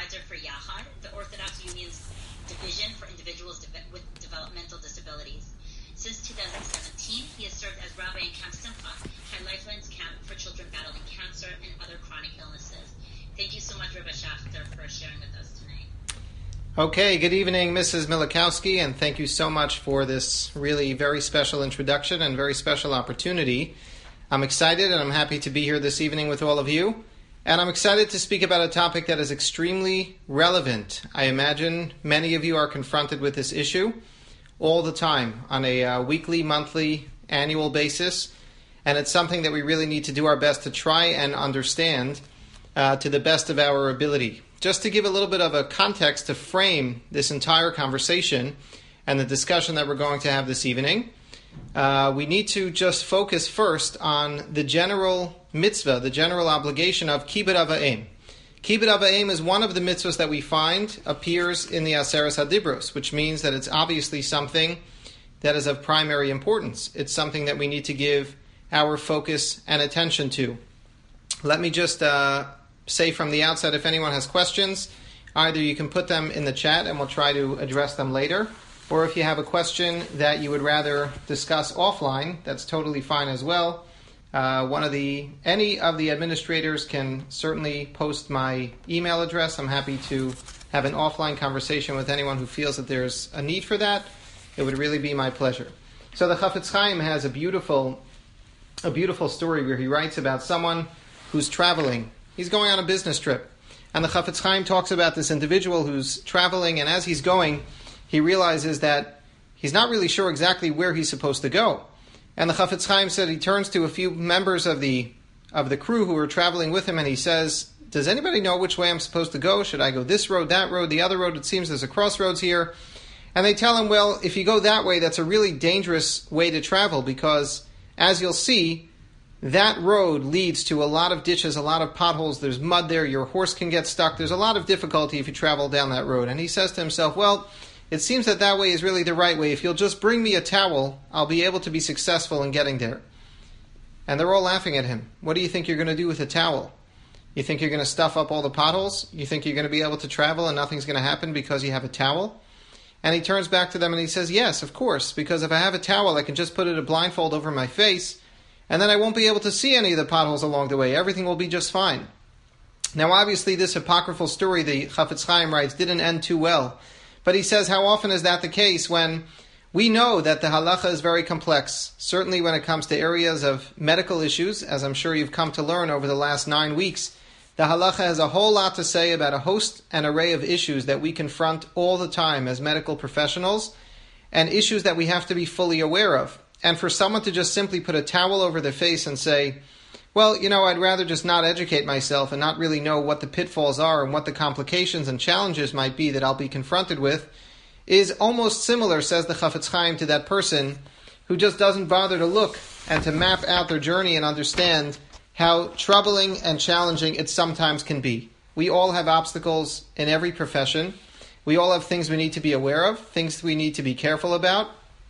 advisor for Yachad, the Orthodox Union's division for individuals with developmental disabilities. Since 2017, he has served as rabbi in Camp Simcha, High Lifeline's camp for children battling cancer and other chronic illnesses. Thank you so much, Rabbi Schachter, for sharing with us tonight. Okay, good evening, Mrs. Milikowski, and thank you so much for this really very special introduction and very special opportunity. I'm excited and I'm happy to be here this evening with all of you. And I'm excited to speak about a topic that is extremely relevant. I imagine many of you are confronted with this issue all the time on a weekly, monthly, annual basis. And it's something that we really need to do our best to try and understand to the best of our ability. Just to give a little bit of a context to frame this entire conversation and the discussion that we're going to have this evening, we need to just focus first on the general mitzvah, the general obligation of Kibbud Av V'Em. Kibbud Av V'Em is one of the mitzvahs that we find appears in the Aseres HaDibros, which means that it's obviously something that is of primary importance. It's something that we need to give our focus and attention to. Let me just say from the outset, if anyone has questions, either you can put them in the chat and we'll try to address them later, or if you have a question that you would rather discuss offline, that's totally fine as well. Any of the administrators can certainly post my email address. I'm happy to have an offline conversation with anyone who feels that there's a need for that. It would really be my pleasure. So the Chafetz Chaim has a beautiful story where he writes about someone who's traveling. He's going on a business trip. And the Chafetz Chaim talks about this individual who's traveling, and as he's going, he realizes that he's not really sure exactly where he's supposed to go. And the Chafetz Chaim said he turns to a few members of the crew who are traveling with him, and he says, does anybody know which way I'm supposed to go? Should I go this road, that road, the other road? It seems there's a crossroads here. And they tell him, well, if you go that way, that's a really dangerous way to travel because, as you'll see, that road leads to a lot of ditches, a lot of potholes. There's mud there. Your horse can get stuck. There's a lot of difficulty if you travel down that road. And he says to himself, well, it seems that way is really the right way. If you'll just bring me a towel, I'll be able to be successful in getting there. And they're all laughing at him. What do you think you're going to do with a towel? You think you're going to stuff up all the potholes? You think you're going to be able to travel and nothing's going to happen because you have a towel? And he turns back to them and he says, yes, of course, because if I have a towel, I can just put it a blindfold over my face, and then I won't be able to see any of the potholes along the way. Everything will be just fine. Now, obviously, this apocryphal story the Chafetz Chaim writes didn't end too well. But he says, how often is that the case when we know that the halacha is very complex, certainly when it comes to areas of medical issues, as I'm sure you've come to learn over the last 9 weeks. The halacha has a whole lot to say about a host and array of issues that we confront all the time as medical professionals, and issues that we have to be fully aware of. And for someone to just simply put a towel over their face and say, well, I'd rather just not educate myself and not really know what the pitfalls are and what the complications and challenges might be that I'll be confronted with, is almost similar, says the Chafetz Chaim, to that person who just doesn't bother to look and to map out their journey and understand how troubling and challenging it sometimes can be. We all have obstacles in every profession. We all have things we need to be aware of, things we need to be careful about.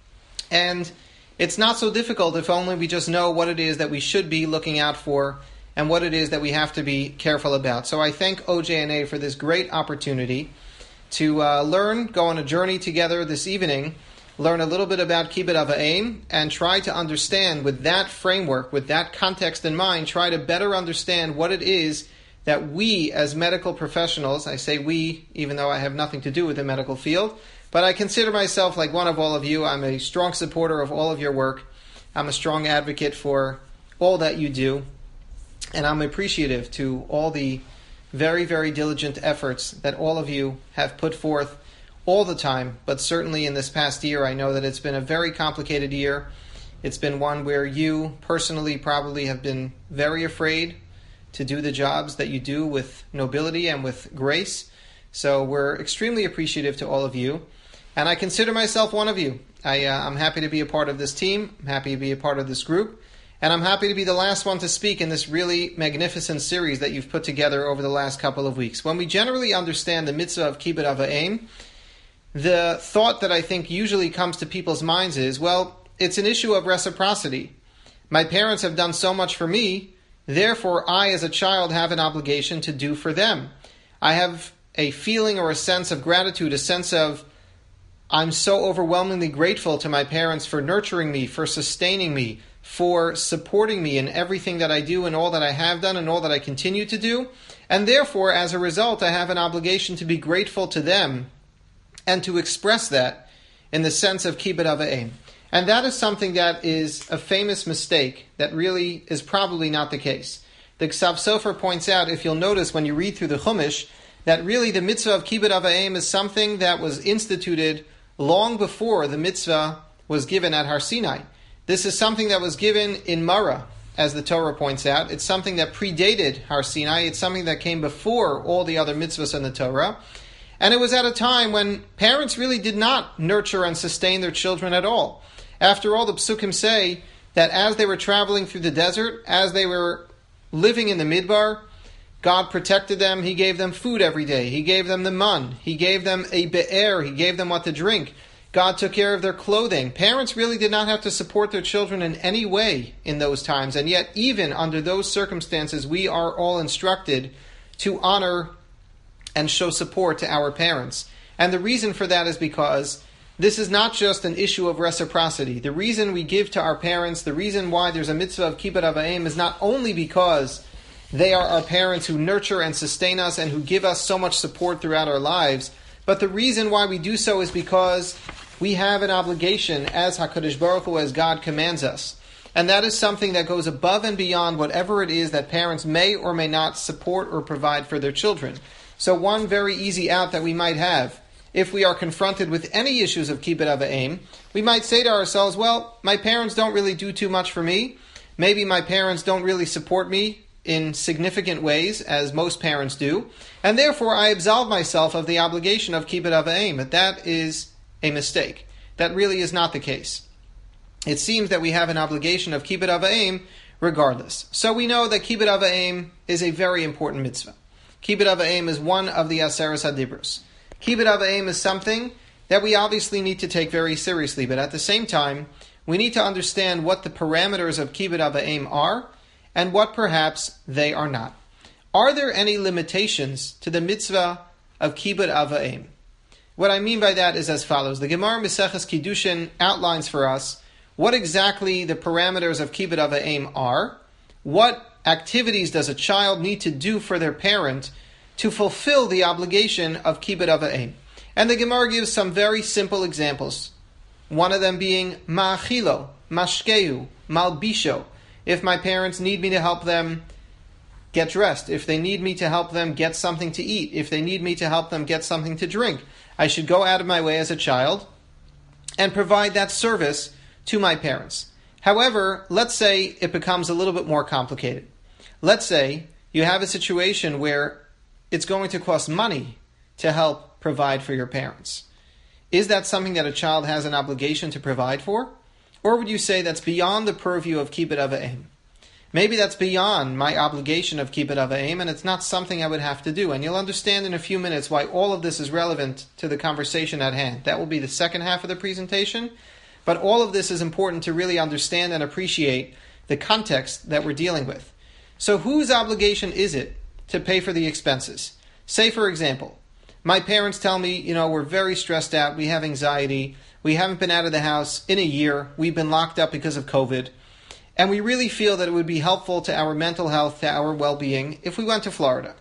And it's not so difficult if only we just know what it is that we should be looking out for and what it is that we have to be careful about. So I thank OJNA for this great opportunity to learn, go on a journey together this evening, learn a little bit about Kibbud Av V'Em, and try to understand with that framework, with that context in mind, try to better understand what it is that we as medical professionals, I say we, even though I have nothing to do with the medical field, but I consider myself like one of all of you. I'm a strong supporter of all of your work. I'm a strong advocate for all that you do. And I'm appreciative to all the very, very diligent efforts that all of you have put forth all the time. But certainly in this past year, I know that it's been a very complicated year. It's been one where you personally probably have been very afraid to do the jobs that you do with nobility and with grace. So we're extremely appreciative to all of you. And I consider myself one of you. I'm happy to be a part of this team. I'm happy to be a part of this group. And I'm happy to be the last one to speak in this really magnificent series that you've put together over the last couple of weeks. When we generally understand the mitzvah of Kibbud Av V'Em, the thought that I think usually comes to people's minds is, well, it's an issue of reciprocity. My parents have done so much for me, therefore I as a child have an obligation to do for them. I have a feeling or a sense of gratitude, a sense of, I'm so overwhelmingly grateful to my parents for nurturing me, for sustaining me, for supporting me in everything that I do and all that I have done and all that I continue to do. And therefore, as a result, I have an obligation to be grateful to them and to express that in the sense of kibbud av va'em. And that is something that is a famous mistake that really is probably not the case. The Ksav Sofer points out, if you'll notice when you read through the Chumash, that really the mitzvah of kibbud av va'em is something that was instituted long before the mitzvah was given at Har Sinai. This is something that was given in Mara, as the Torah points out. It's something that predated Har Sinai. It's something that came before all the other mitzvahs in the Torah. And it was at a time when parents really did not nurture and sustain their children at all. After all, the Psukim say that as they were traveling through the desert, as they were living in the Midbar, God protected them. He gave them food every day. He gave them the man. He gave them a be'er. He gave them what to drink. God took care of their clothing. Parents really did not have to support their children in any way in those times. And yet, even under those circumstances, we are all instructed to honor and show support to our parents. And the reason for that is because this is not just an issue of reciprocity. The reason we give to our parents, the reason why there's a mitzvah of kibbud av va'em is not only because they are our parents who nurture and sustain us and who give us so much support throughout our lives, but the reason why we do so is because we have an obligation as HaKadosh Baruch Hu, as God commands us. And that is something that goes above and beyond whatever it is that parents may or may not support or provide for their children. So one very easy out that we might have, if we are confronted with any issues of kibbud av va'em, we might say to ourselves, well, my parents don't really do too much for me. Maybe my parents don't really support me in significant ways, as most parents do, and therefore I absolve myself of the obligation of kibbud av va'em. But that is a mistake. That really is not the case. It seems that we have an obligation of kibbud av va'em regardless. So we know that kibbud av va'em is a very important mitzvah. Kibbud av va'em is one of the Aseres HaDibros. Kibbud av va'em is something that we obviously need to take very seriously, but at the same time, we need to understand what the parameters of kibbud av va'em are and what perhaps they are not. Are there any limitations to the mitzvah of kibbud av va'em? What I mean by that is as follows. The Gemara Maseches Kiddushin outlines for us what exactly the parameters of kibbud av va'em are, what activities does a child need to do for their parent to fulfill the obligation of kibbud av va'em. And the Gemara gives some very simple examples. One of them being ma'achilo, mashkeu, malbisho. If my parents need me to help them get dressed, if they need me to help them get something to eat, if they need me to help them get something to drink, I should go out of my way as a child and provide that service to my parents. However, let's say it becomes a little bit more complicated. Let's say you have a situation where it's going to cost money to help provide for your parents. Is that something that a child has an obligation to provide for? Or would you say that's beyond the purview of kibbud av va'em? Maybe that's beyond my obligation of kibbud av va'em, and it's not something I would have to do. And you'll understand in a few minutes why all of this is relevant to the conversation at hand. That will be the second half of the presentation. But all of this is important to really understand and appreciate the context that we're dealing with. So whose obligation is it to pay for the expenses? Say, for example, my parents tell me, we're very stressed out, we have anxiety, we haven't been out of the house in a year, we've been locked up because of COVID, and we really feel that it would be helpful to our mental health, to our well-being, if we went to Florida.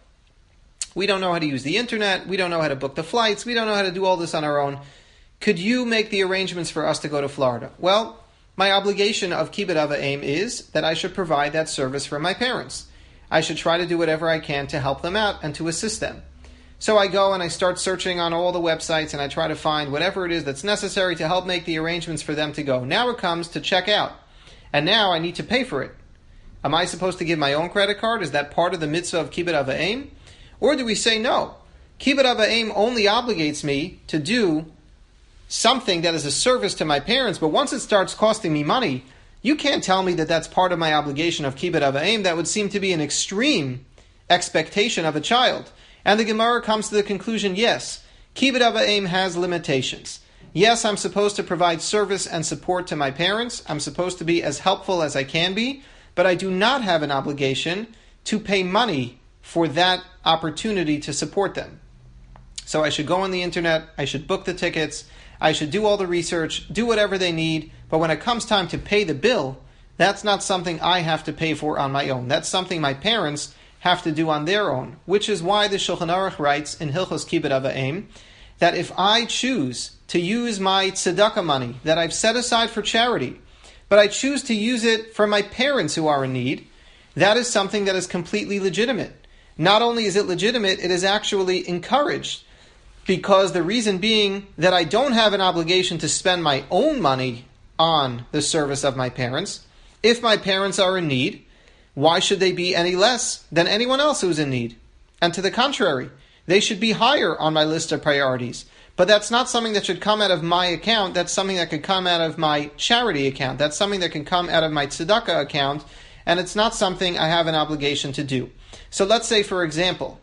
We don't know how to use the internet, we don't know how to book the flights, we don't know how to do all this on our own. Could you make the arrangements for us to go to Florida? Well, my obligation of kibbud av va'em is that I should provide that service for my parents. I should try to do whatever I can to help them out and to assist them. So I go and I start searching on all the websites and I try to find whatever it is that's necessary to help make the arrangements for them to go. Now it comes to check out. And now I need to pay for it. Am I supposed to give my own credit card? Is that part of the mitzvah of kibbud av va'em? Or do we say no? Kibbud av va'em only obligates me to do something that is a service to my parents, but once it starts costing me money, you can't tell me that that's part of my obligation of kibbud av va'em. That would seem to be an extreme expectation of a child. And the Gemara comes to the conclusion, yes, kibbud av va'em has limitations. Yes, I'm supposed to provide service and support to my parents. I'm supposed to be as helpful as I can be, but I do not have an obligation to pay money for that opportunity to support them. So I should go on the internet, I should book the tickets, I should do all the research, do whatever they need, but when it comes time to pay the bill, that's not something I have to pay for on my own. That's something my parents have to do on their own, which is why the Shulchan Aruch writes in Hilchos Kibbud Av V'Em that if I choose to use my tzedakah money that I've set aside for charity, but I choose to use it for my parents who are in need, that is something that is completely legitimate. Not only is it legitimate, it is actually encouraged, because the reason being that I don't have an obligation to spend my own money on the service of my parents. If my parents are in need, why should they be any less than anyone else who's in need? And to the contrary, they should be higher on my list of priorities. But that's not something that should come out of my account. That's something that could come out of my charity account. That's something that can come out of my tzedakah account. And it's not something I have an obligation to do. So let's say, for example,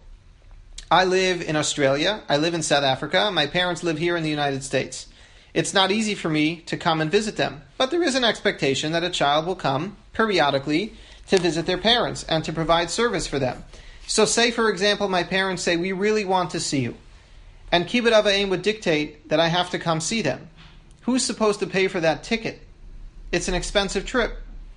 I live in Australia. I live in South Africa. My parents live here in the United States. It's not easy for me to come and visit them. But there is an expectation that a child will come periodically to visit their parents and to provide service for them. So say, for example, my parents say, we really want to see you. And Kibbud Av V'Em would dictate that I have to come see them. Who's supposed to pay for that ticket? It's an expensive trip.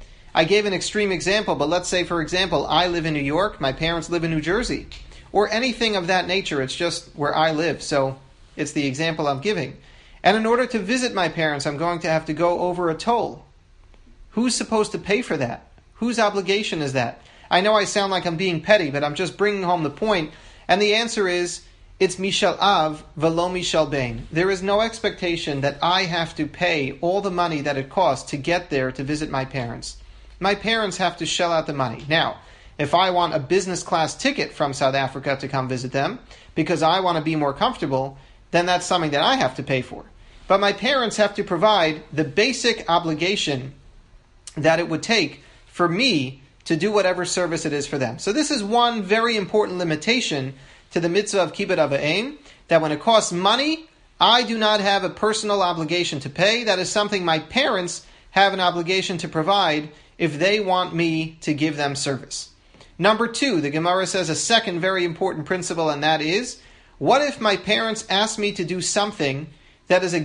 I gave an extreme example, but let's say, for example, I live in New York, my parents live in New Jersey, or anything of that nature. It's just where I live, so it's the example I'm giving. And in order to visit my parents, I'm going to have to go over a toll. Who's supposed to pay for that? Whose obligation is that? I know I sound like I'm being petty, but I'm just bringing home the point. And the answer is, it's Mishal Av velo Mishal Bain. There is no expectation that I have to pay all the money that it costs to get there to visit my parents. My parents have to shell out the money. Now, if I want a business class ticket from South Africa to come visit them, because I want to be more comfortable, then that's something that I have to pay for. But my parents have to provide the basic obligation that it would take for me to do whatever service it is for them. So this is one very important limitation to the mitzvah of Kibbud Av V'Em, that when it costs money, I do not have a personal obligation to pay. That is something my parents have an obligation to provide if they want me to give them service. Number 2, the Gemara says a second very important principle, and that is, what if my parents ask me to do something that is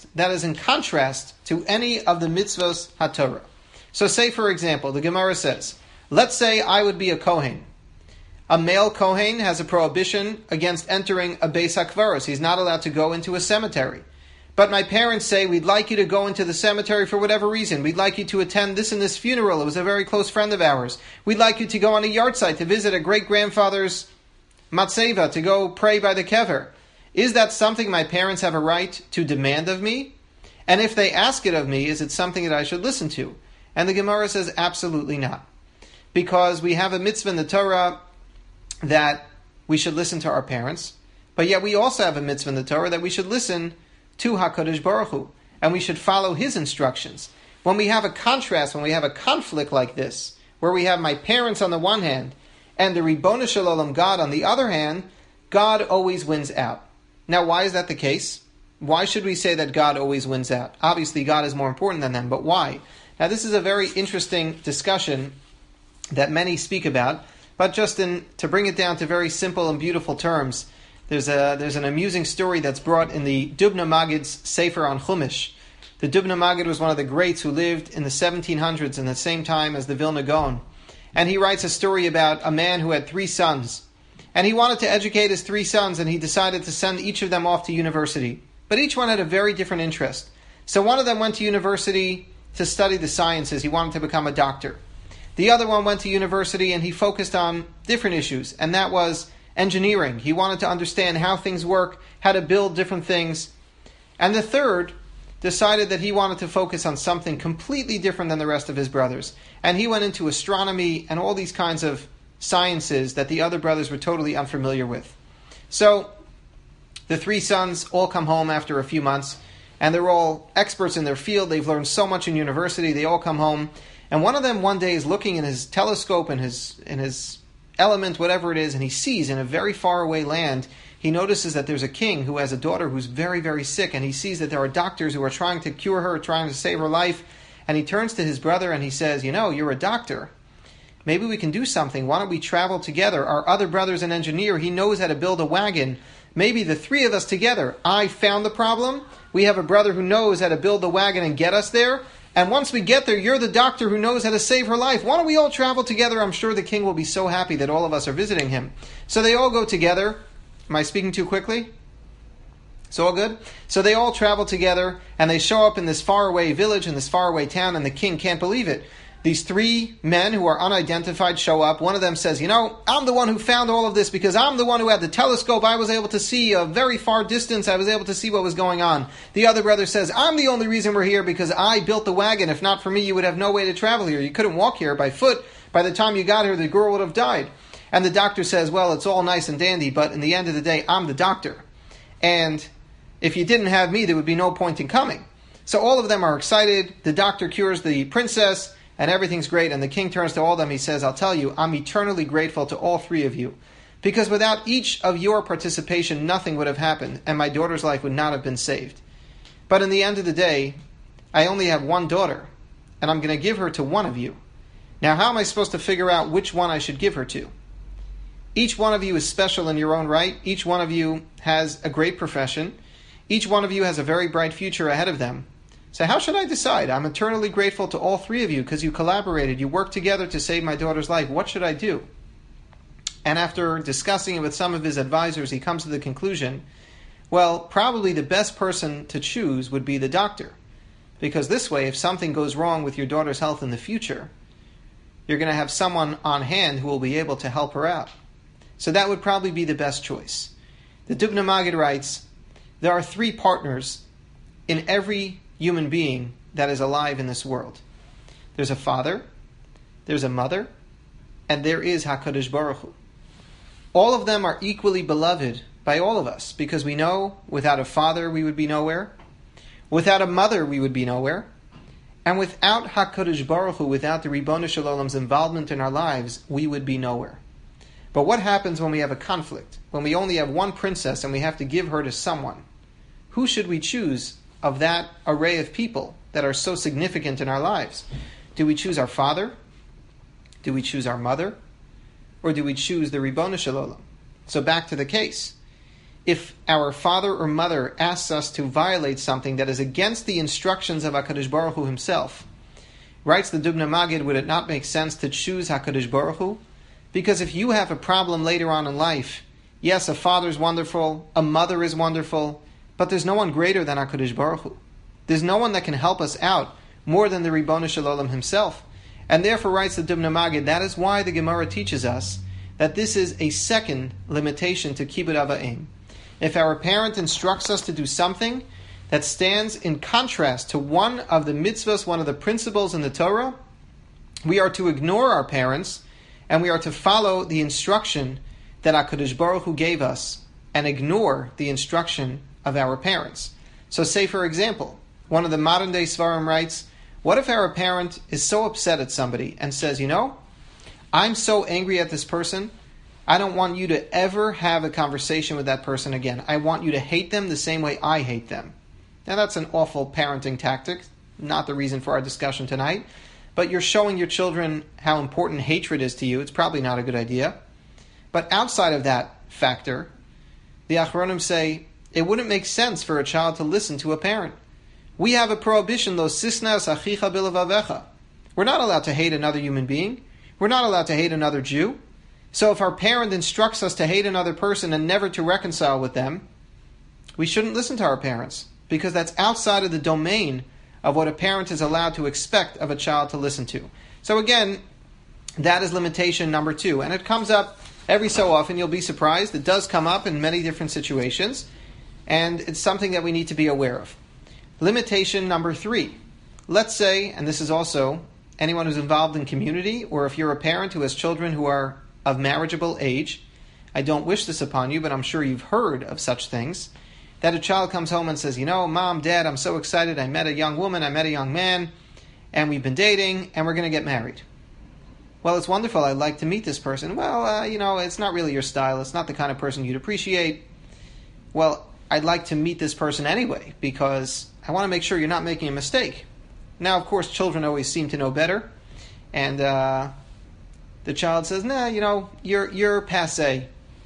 in contrast to any of the mitzvos HaTorah? So say, for example, the Gemara says, let's say I would be a Kohen. A male Kohen has a prohibition against entering a Beis HaKvaros. He's not allowed to go into a cemetery. But my parents say, we'd like you to go into the cemetery for whatever reason. We'd like you to attend this and this funeral. It was a very close friend of ours. We'd like you to go on a yard site to visit a great-grandfather's matzeva, to go pray by the kever. Is that something my parents have a right to demand of me? And if they ask it of me, is it something that I should listen to? And the Gemara says, absolutely not. Because we have a mitzvah in the Torah that we should listen to our parents, but yet we also have a mitzvah in the Torah that we should listen to HaKadosh Baruch Hu, and we should follow His instructions. When we have a contrast, when we have a conflict like this, where we have my parents on the one hand, and the Ribono Shel Olam, God, on the other hand, God always wins out. Now, why is that the case? Why should we say that God always wins out? Obviously, God is more important than them, but why? Now, this is a very interesting discussion that many speak about, but just to bring it down to very simple and beautiful terms, there's an amusing story that's brought in the Dubno Maggid's Sefer on Chumash. The Dubno Maggid was one of the greats who lived in the 1700s in the same time as the Vilna Gaon. And he writes a story about a man who had 3 sons. And he wanted to educate his 3 sons, and he decided to send each of them off to university. But each one had a very different interest. So one of them went to university to study the sciences. He wanted to become a doctor. The other one went to university and he focused on different issues, and that was engineering. He wanted to understand how things work, how to build different things. And the third decided that he wanted to focus on something completely different than the rest of his brothers. And he went into astronomy and all these kinds of sciences that the other brothers were totally unfamiliar with. So the 3 sons all come home after a few months, and they're all experts in their field. They've learned so much in university. They all come home, and one of them one day is looking in his telescope, in his element, whatever it is, and he sees in a very far away land, he notices that there's a king who has a daughter who's very, very sick, and he sees that there are doctors who are trying to cure her, trying to save her life, and he turns to his brother and he says, you're a doctor. Maybe we can do something. Why don't we travel together? Our other brother's an engineer. He knows how to build a wagon. maybe the three of us together, I found the problem, we have a brother who knows how to build the wagon and get us there, and once we get there, you're the doctor who knows how to save her life. Why don't we all travel together? I'm sure the king will be so happy that all of us are visiting him. So they all go together. Am I speaking too quickly? It's all good? So they all travel together, and they show up in this faraway village, in this faraway town, and the king can't believe it. These three men who are unidentified show up. One of them says, I'm the one who found all of this because I'm the one who had the telescope. I was able to see a very far distance. I was able to see what was going on. The other brother says, I'm the only reason we're here because I built the wagon. If not for me, you would have no way to travel here. You couldn't walk here by foot. By the time you got here, the girl would have died. And the doctor says, well, it's all nice and dandy, but in the end of the day, I'm the doctor. And if you didn't have me, there would be no point in coming. So all of them are excited. The doctor cures the princess, and everything's great. And the king turns to all of them. He says, I'll tell you, I'm eternally grateful to all three of you. Because without each of your participation, nothing would have happened, and my daughter's life would not have been saved. But in the end of the day, I only have one daughter, and I'm going to give her to one of you. Now, how am I supposed to figure out which one I should give her to? Each one of you is special in your own right. Each one of you has a great profession. Each one of you has a very bright future ahead of them. So how should I decide? I'm eternally grateful to all three of you because you collaborated. You worked together to save my daughter's life. What should I do? And after discussing it with some of his advisors, he comes to the conclusion, well, probably the best person to choose would be the doctor. Because this way, if something goes wrong with your daughter's health in the future, you're going to have someone on hand who will be able to help her out. So that would probably be the best choice. The Dubno Maggid writes, there are three partners in every human being that is alive in this world. There's a father, there's a mother, and there is HaKadosh Baruch Hu. All of them are equally beloved by all of us because we know without a father we would be nowhere, without a mother we would be nowhere, and without HaKadosh Baruch Hu, without the Ribono Shel Olam's involvement in our lives, we would be nowhere. But what happens when we have a conflict? When we only have one princess and we have to give her to someone? Who should we choose of that array of people that are so significant in our lives? Do we choose our father? Do we choose our mother? Or do we choose the Ribono Shel Olam? So back to the case. If our father or mother asks us to violate something that is against the instructions of HaKadosh Baruch Hu himself, writes the Dubno Maggid, would it not make sense to choose HaKadosh Baruch Hu? Because if you have a problem later on in life, yes, a father is wonderful, a mother is wonderful, but there's no one greater than HaKadosh Baruch Hu. There's no one that can help us out more than the Ribono Shel Olam himself. And therefore, writes the Dubno Maggid, that is why the Gemara teaches us that this is a second limitation to Kibbud Av V'Em. If our parent instructs us to do something that stands in contrast to one of the mitzvahs, one of the principles in the Torah, we are to ignore our parents and we are to follow the instruction that HaKadosh Baruch Hu gave us and ignore the instruction of our parents. So say, for example, one of the modern day Svarim writes, what if our parent is so upset at somebody and says, I'm so angry at this person, I don't want you to ever have a conversation with that person again. I want you to hate them the same way I hate them. Now that's an awful parenting tactic, not the reason for our discussion tonight, but you're showing your children how important hatred is to you. It's probably not a good idea. But outside of that factor, the Achronim say, it wouldn't make sense for a child to listen to a parent. We have a prohibition, lo sisnas achicha bilavavecha. We're not allowed to hate another human being. We're not allowed to hate another Jew. So if our parent instructs us to hate another person and never to reconcile with them, we shouldn't listen to our parents, because that's outside of the domain of what a parent is allowed to expect of a child to listen to. So again, that is limitation number 2. And it comes up every so often. You'll be surprised. It does come up in many different situations. And it's something that we need to be aware of. Limitation number 3. Let's say, and this is also anyone who's involved in community, or if you're a parent who has children who are of marriageable age, I don't wish this upon you, but I'm sure you've heard of such things, that a child comes home and says, Mom, Dad, I'm so excited, I met a young woman, I met a young man, and we've been dating, and we're going to get married. Well, it's wonderful, I'd like to meet this person. Well, it's not really your style, it's not the kind of person you'd appreciate. Well, I'd like to meet this person anyway, because I want to make sure you're not making a mistake. Now, of course, children always seem to know better, and the child says, you're passé.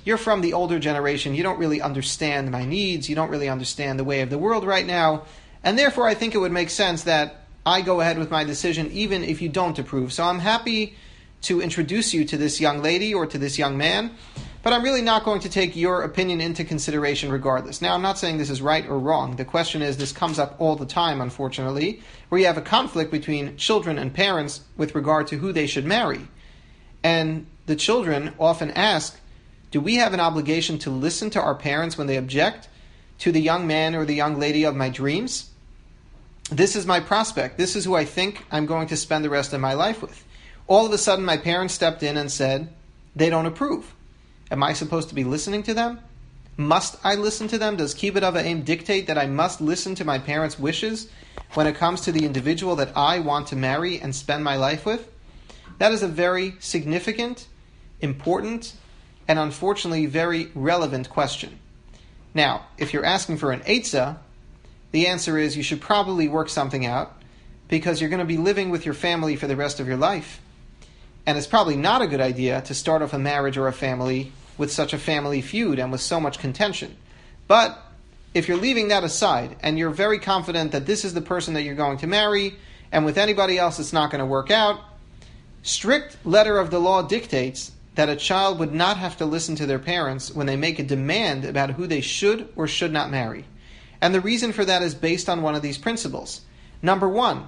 you're from the older generation, you don't really understand my needs, you don't really understand the way of the world right now, and therefore I think it would make sense that I go ahead with my decision even if you don't approve. So I'm happy to introduce you to this young lady or to this young man, but I'm really not going to take your opinion into consideration regardless. Now, I'm not saying this is right or wrong. The question is, this comes up all the time, unfortunately, where you have a conflict between children and parents with regard to who they should marry. And the children often ask, do we have an obligation to listen to our parents when they object to the young man or the young lady of my dreams? This is my prospect. This is who I think I'm going to spend the rest of my life with. All of a sudden, my parents stepped in and said, they don't approve. Am I supposed to be listening to them? Must I listen to them? Does Kibbud Av V'Em dictate that I must listen to my parents' wishes when it comes to the individual that I want to marry and spend my life with? That is a very significant, important, and unfortunately very relevant question. Now, if you're asking for an eitzah, the answer is you should probably work something out because you're going to be living with your family for the rest of your life. And it's probably not a good idea to start off a marriage or a family with such a family feud and with so much contention. But if you're leaving that aside and you're very confident that this is the person that you're going to marry and with anybody else it's not going to work out, strict letter of the law dictates that a child would not have to listen to their parents when they make a demand about who they should or should not marry. And the reason for that is based on one of these principles. Number one,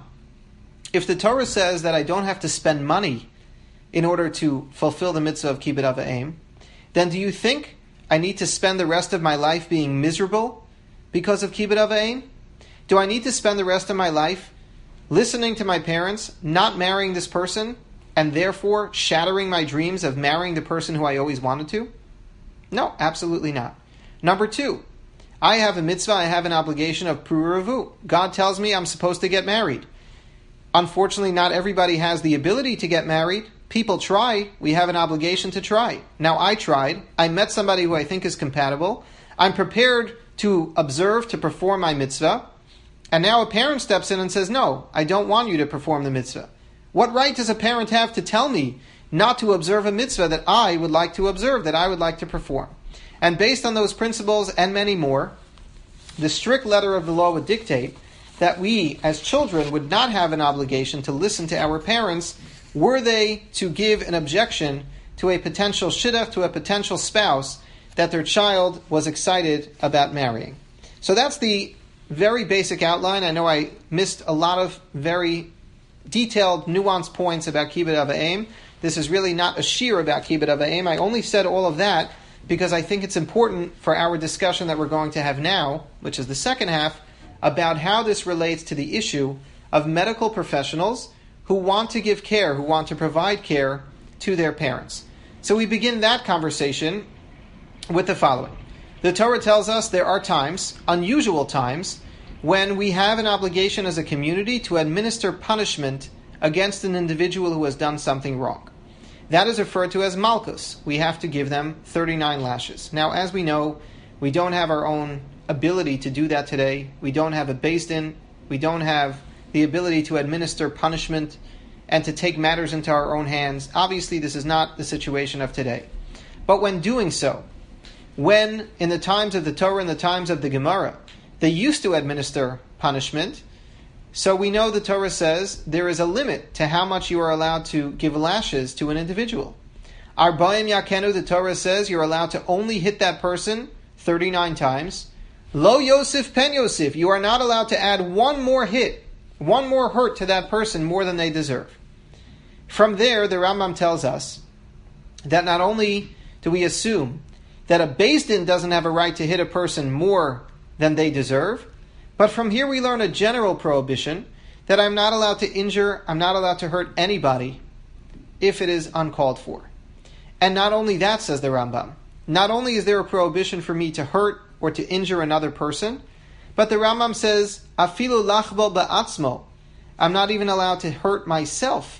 if the Torah says that I don't have to spend money in order to fulfill the mitzvah of Kibbud Av V'Em, then do you think I need to spend the rest of my life being miserable because of Kibbud Av V'Em? Do I need to spend the rest of my life listening to my parents, not marrying this person, and therefore shattering my dreams of marrying the person who I always wanted to? No, absolutely not. Number two, I have a mitzvah, I have an obligation of Pru. God tells me I'm supposed to get married. Unfortunately, not everybody has the ability to get married. People try. We have an obligation to try. Now, I tried. I met somebody who I think is compatible. I'm prepared to observe, to perform my mitzvah. And now a parent steps in and says, no, I don't want you to perform the mitzvah. What right does a parent have to tell me not to observe a mitzvah that I would like to observe, that I would like to perform? And based on those principles and many more, the strict letter of the law would dictate that we, as children, would not have an obligation to listen to our parents were they to give an objection to a potential shidduch, to a potential spouse that their child was excited about marrying. So that's the very basic outline. I know I missed a lot of very detailed, nuanced points about Kibbud Av V'Em. This is really not a shiur about Kibbud Av V'Em. I only said all of that because I think it's important for our discussion that we're going to have now, which is the second half, about how this relates to the issue of medical professionals who want to give care, who want to provide care to their parents. So we begin that conversation with the following. The Torah tells us there are times, unusual times, when we have an obligation as a community to administer punishment against an individual who has done something wrong. That is referred to as malchus. We have to give them 39 lashes. Now, as we know, we don't have our own ability to do that today. We don't have a beis din. We don't have the ability to administer punishment and to take matters into our own hands. Obviously, this is not the situation of today. But when doing so, when in the times of the Torah and the times of the Gemara, they used to administer punishment, so we know the Torah says there is a limit to how much you are allowed to give lashes to an individual. Arba'im Yakenu, the Torah says you're allowed to only hit that person 39 times. Lo Yosef Pen Yosef, you are not allowed to add one more hit, one more hurt to that person more than they deserve. From there, the Rambam tells us that not only do we assume that a beis din doesn't have a right to hit a person more than they deserve, but from here we learn a general prohibition that I'm not allowed to injure, I'm not allowed to hurt anybody if it is uncalled for. And not only that, says the Rambam, not only is there a prohibition for me to hurt or to injure another person, but the Rambam says, afilu lachbo ba'atzmo, I'm not even allowed to hurt myself.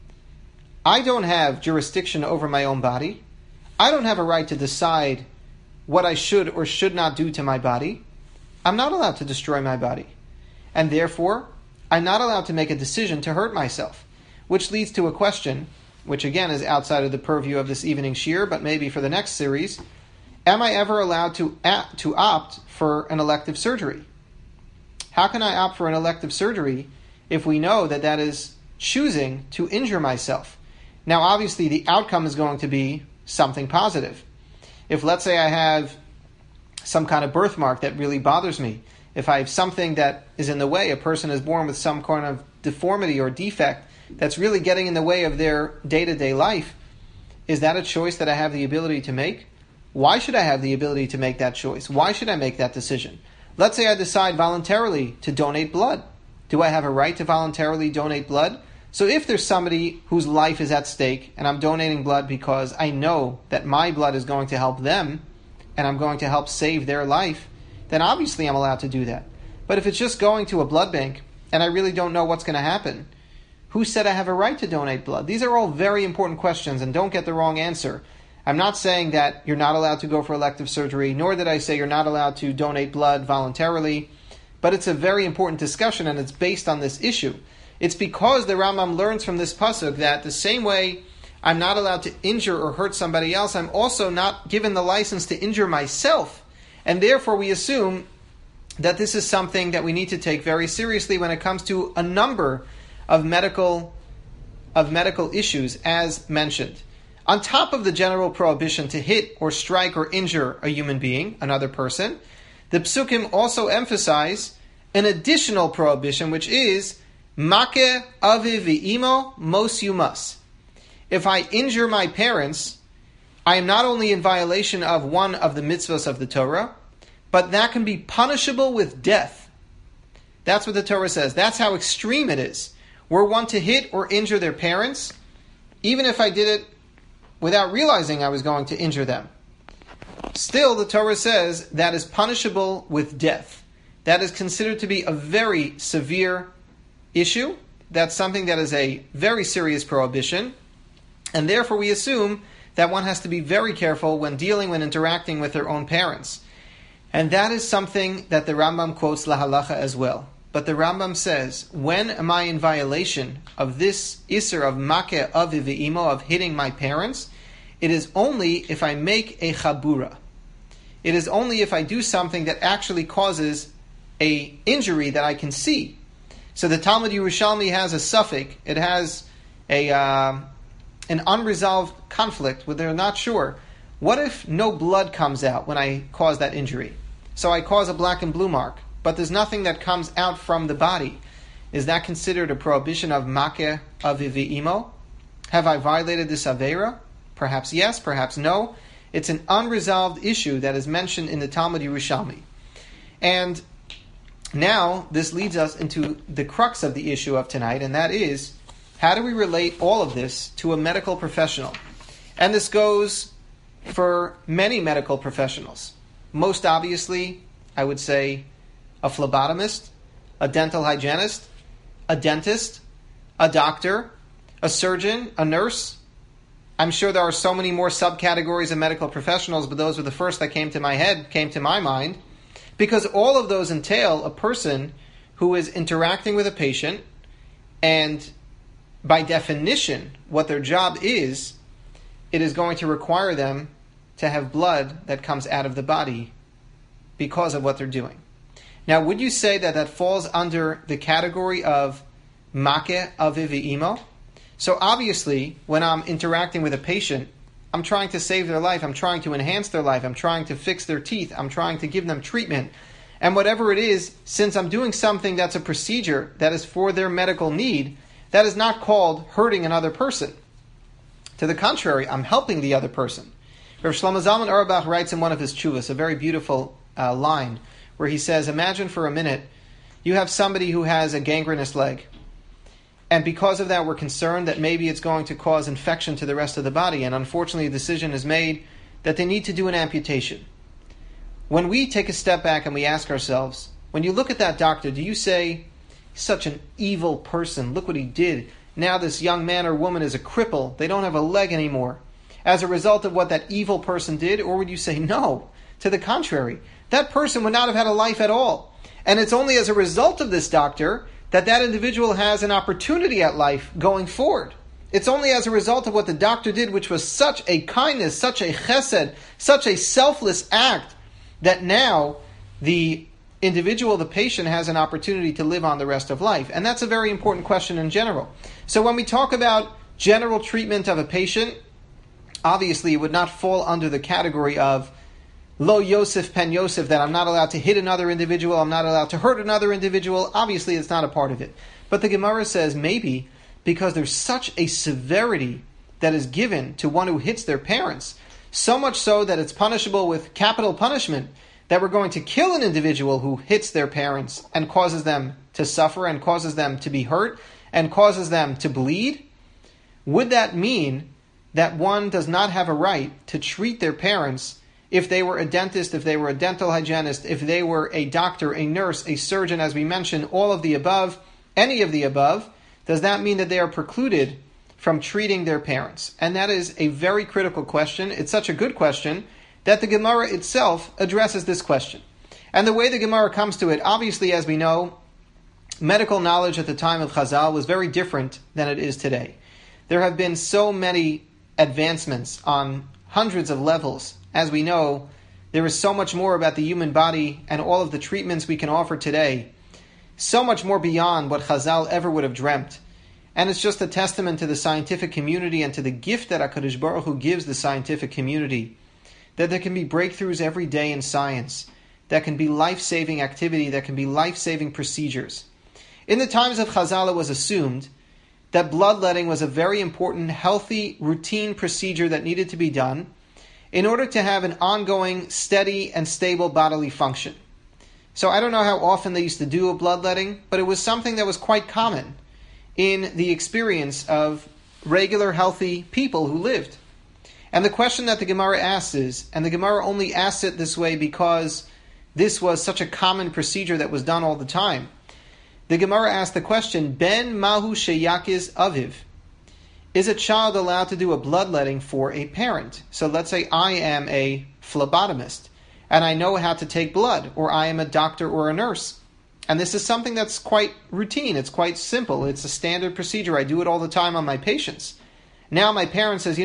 I don't have jurisdiction over my own body. I don't have a right to decide what I should or should not do to my body. I'm not allowed to destroy my body. And therefore, I'm not allowed to make a decision to hurt myself. Which leads to a question, which again is outside of the purview of this evening shiur, but maybe for the next series. am I ever allowed to opt for an elective surgery? How can I opt for an elective surgery if we know that that is choosing to injure myself? Now, obviously, the outcome is going to be something positive. If, let's say, I have some kind of birthmark that really bothers me, if I have something that is in the way, a person is born with some kind of deformity or defect that's really getting in the way of their day-to-day life, is that a choice that I have the ability to make? Why should I have the ability to make that choice? Why should I make that decision? Let's say I decide voluntarily to donate blood. Do I have a right to voluntarily donate blood? So if there's somebody whose life is at stake and I'm donating blood because I know that my blood is going to help them and I'm going to help save their life, then obviously I'm allowed to do that. But if it's just going to a blood bank and I really don't know what's going to happen, who said I have a right to donate blood? These are all very important questions, and don't get the wrong answer. I'm not saying that you're not allowed to go for elective surgery, nor did I say you're not allowed to donate blood voluntarily, but it's a very important discussion, and it's based on this issue. It's because the Rambam learns from this pasuk that the same way I'm not allowed to injure or hurt somebody else, I'm also not given the license to injure myself. And therefore we assume that this is something that we need to take very seriously when it comes to a number of medical issues as mentioned. On top of the general prohibition to hit or strike or injure a human being, another person, the psukim also emphasize an additional prohibition, which is make aviv v'imo mos yumas. If I injure my parents, I am not only in violation of one of the mitzvahs of the Torah, but that can be punishable with death. That's what the Torah says. That's how extreme it is. Were one to hit or injure their parents, even if I did it without realizing I was going to injure them, still the Torah says that is punishable with death. That is considered to be a very severe issue. That's something that is a very serious prohibition, and therefore we assume that one has to be very careful when interacting with their own parents. And that is something that the Rambam quotes lahalacha as well. But the Rambam says, when am I in violation of this isser of make aviv v'imo, of hitting my parents? It is only if I make a chabura. It is only if I do something that actually causes a injury that I can see. So the Talmud Yerushalmi has a suffix. It has an unresolved conflict where they're not sure. What if no blood comes out when I cause that injury? So I cause a black and blue mark, but there's nothing that comes out from the body. Is that considered a prohibition of make aviv v'imo? Have I violated this aveira? Perhaps yes, perhaps no. It's an unresolved issue that is mentioned in the Talmud Yerushalmi. And now this leads us into the crux of the issue of tonight, and that is, how do we relate all of this to a medical professional? And this goes for many medical professionals. Most obviously, I would say a phlebotomist, a dental hygienist, a dentist, a doctor, a surgeon, a nurse. I'm sure there are so many more subcategories of medical professionals, but those were the first that came to my mind, because all of those entail a person who is interacting with a patient, and by definition, what their job is, it is going to require them to have blood that comes out of the body because of what they're doing. Now, would you say that that falls under the category of make aviv v'imo? So obviously, when I'm interacting with a patient, I'm trying to save their life, I'm trying to enhance their life, I'm trying to fix their teeth, I'm trying to give them treatment. And whatever it is, since I'm doing something that's a procedure that is for their medical need, that is not called hurting another person. To the contrary, I'm helping the other person. Rav Shlomo Zalman Auerbach writes in one of his tshuvos a very beautiful line, where he says, imagine for a minute, you have somebody who has a gangrenous leg. And because of that, we're concerned that maybe it's going to cause infection to the rest of the body. And unfortunately, a decision is made that they need to do an amputation. When we take a step back and we ask ourselves, when you look at that doctor, do you say, such an evil person, look what he did. Now this young man or woman is a cripple. They don't have a leg anymore as a result of what that evil person did? Or would you say, no, to the contrary, that person would not have had a life at all. And it's only as a result of this doctor that individual has an opportunity at life going forward. It's only as a result of what the doctor did, which was such a kindness, such a chesed, such a selfless act, that now the individual, the patient, has an opportunity to live on the rest of life. And that's a very important question in general. So when we talk about general treatment of a patient, obviously it would not fall under the category of Lo Yosef Pen Yosef, that I'm not allowed to hit another individual, I'm not allowed to hurt another individual. Obviously it's not a part of it. But the Gemara says maybe because there's such a severity that is given to one who hits their parents, so much so that it's punishable with capital punishment, that we're going to kill an individual who hits their parents and causes them to suffer and causes them to be hurt and causes them to bleed. Would that mean that one does not have a right to treat their parents if they were a dentist, if they were a dental hygienist, if they were a doctor, a nurse, a surgeon, as we mentioned, all of the above, any of the above? Does that mean that they are precluded from treating their parents? And that is a very critical question. It's such a good question that the Gemara itself addresses this question. And the way the Gemara comes to it, obviously, as we know, medical knowledge at the time of Chazal was very different than it is today. There have been so many advancements on hundreds of levels. As we know, there is so much more about the human body and all of the treatments we can offer today. So much more beyond what Chazal ever would have dreamt. And it's just a testament to the scientific community and to the gift that HaKadosh Baruch Hu gives the scientific community, that there can be breakthroughs every day in science, that can be life-saving activity, that can be life-saving procedures. In the times of Chazal, it was assumed that bloodletting was a very important, healthy, routine procedure that needed to be done in order to have an ongoing, steady, and stable bodily function. So I don't know how often they used to do a bloodletting, but it was something that was quite common in the experience of regular, healthy people who lived. And the question that the Gemara asks is, and the Gemara only asks it this way because this was such a common procedure that was done all the time. The Gemara asks the question, Ben Mahu Sheyakiz Aviv. Is a child allowed to do a bloodletting for a parent? So let's say I am a phlebotomist, and I know how to take blood, or I am a doctor or a nurse. And this is something that's quite routine, it's quite simple, it's a standard procedure, I do it all the time on my patients. Now my parent says,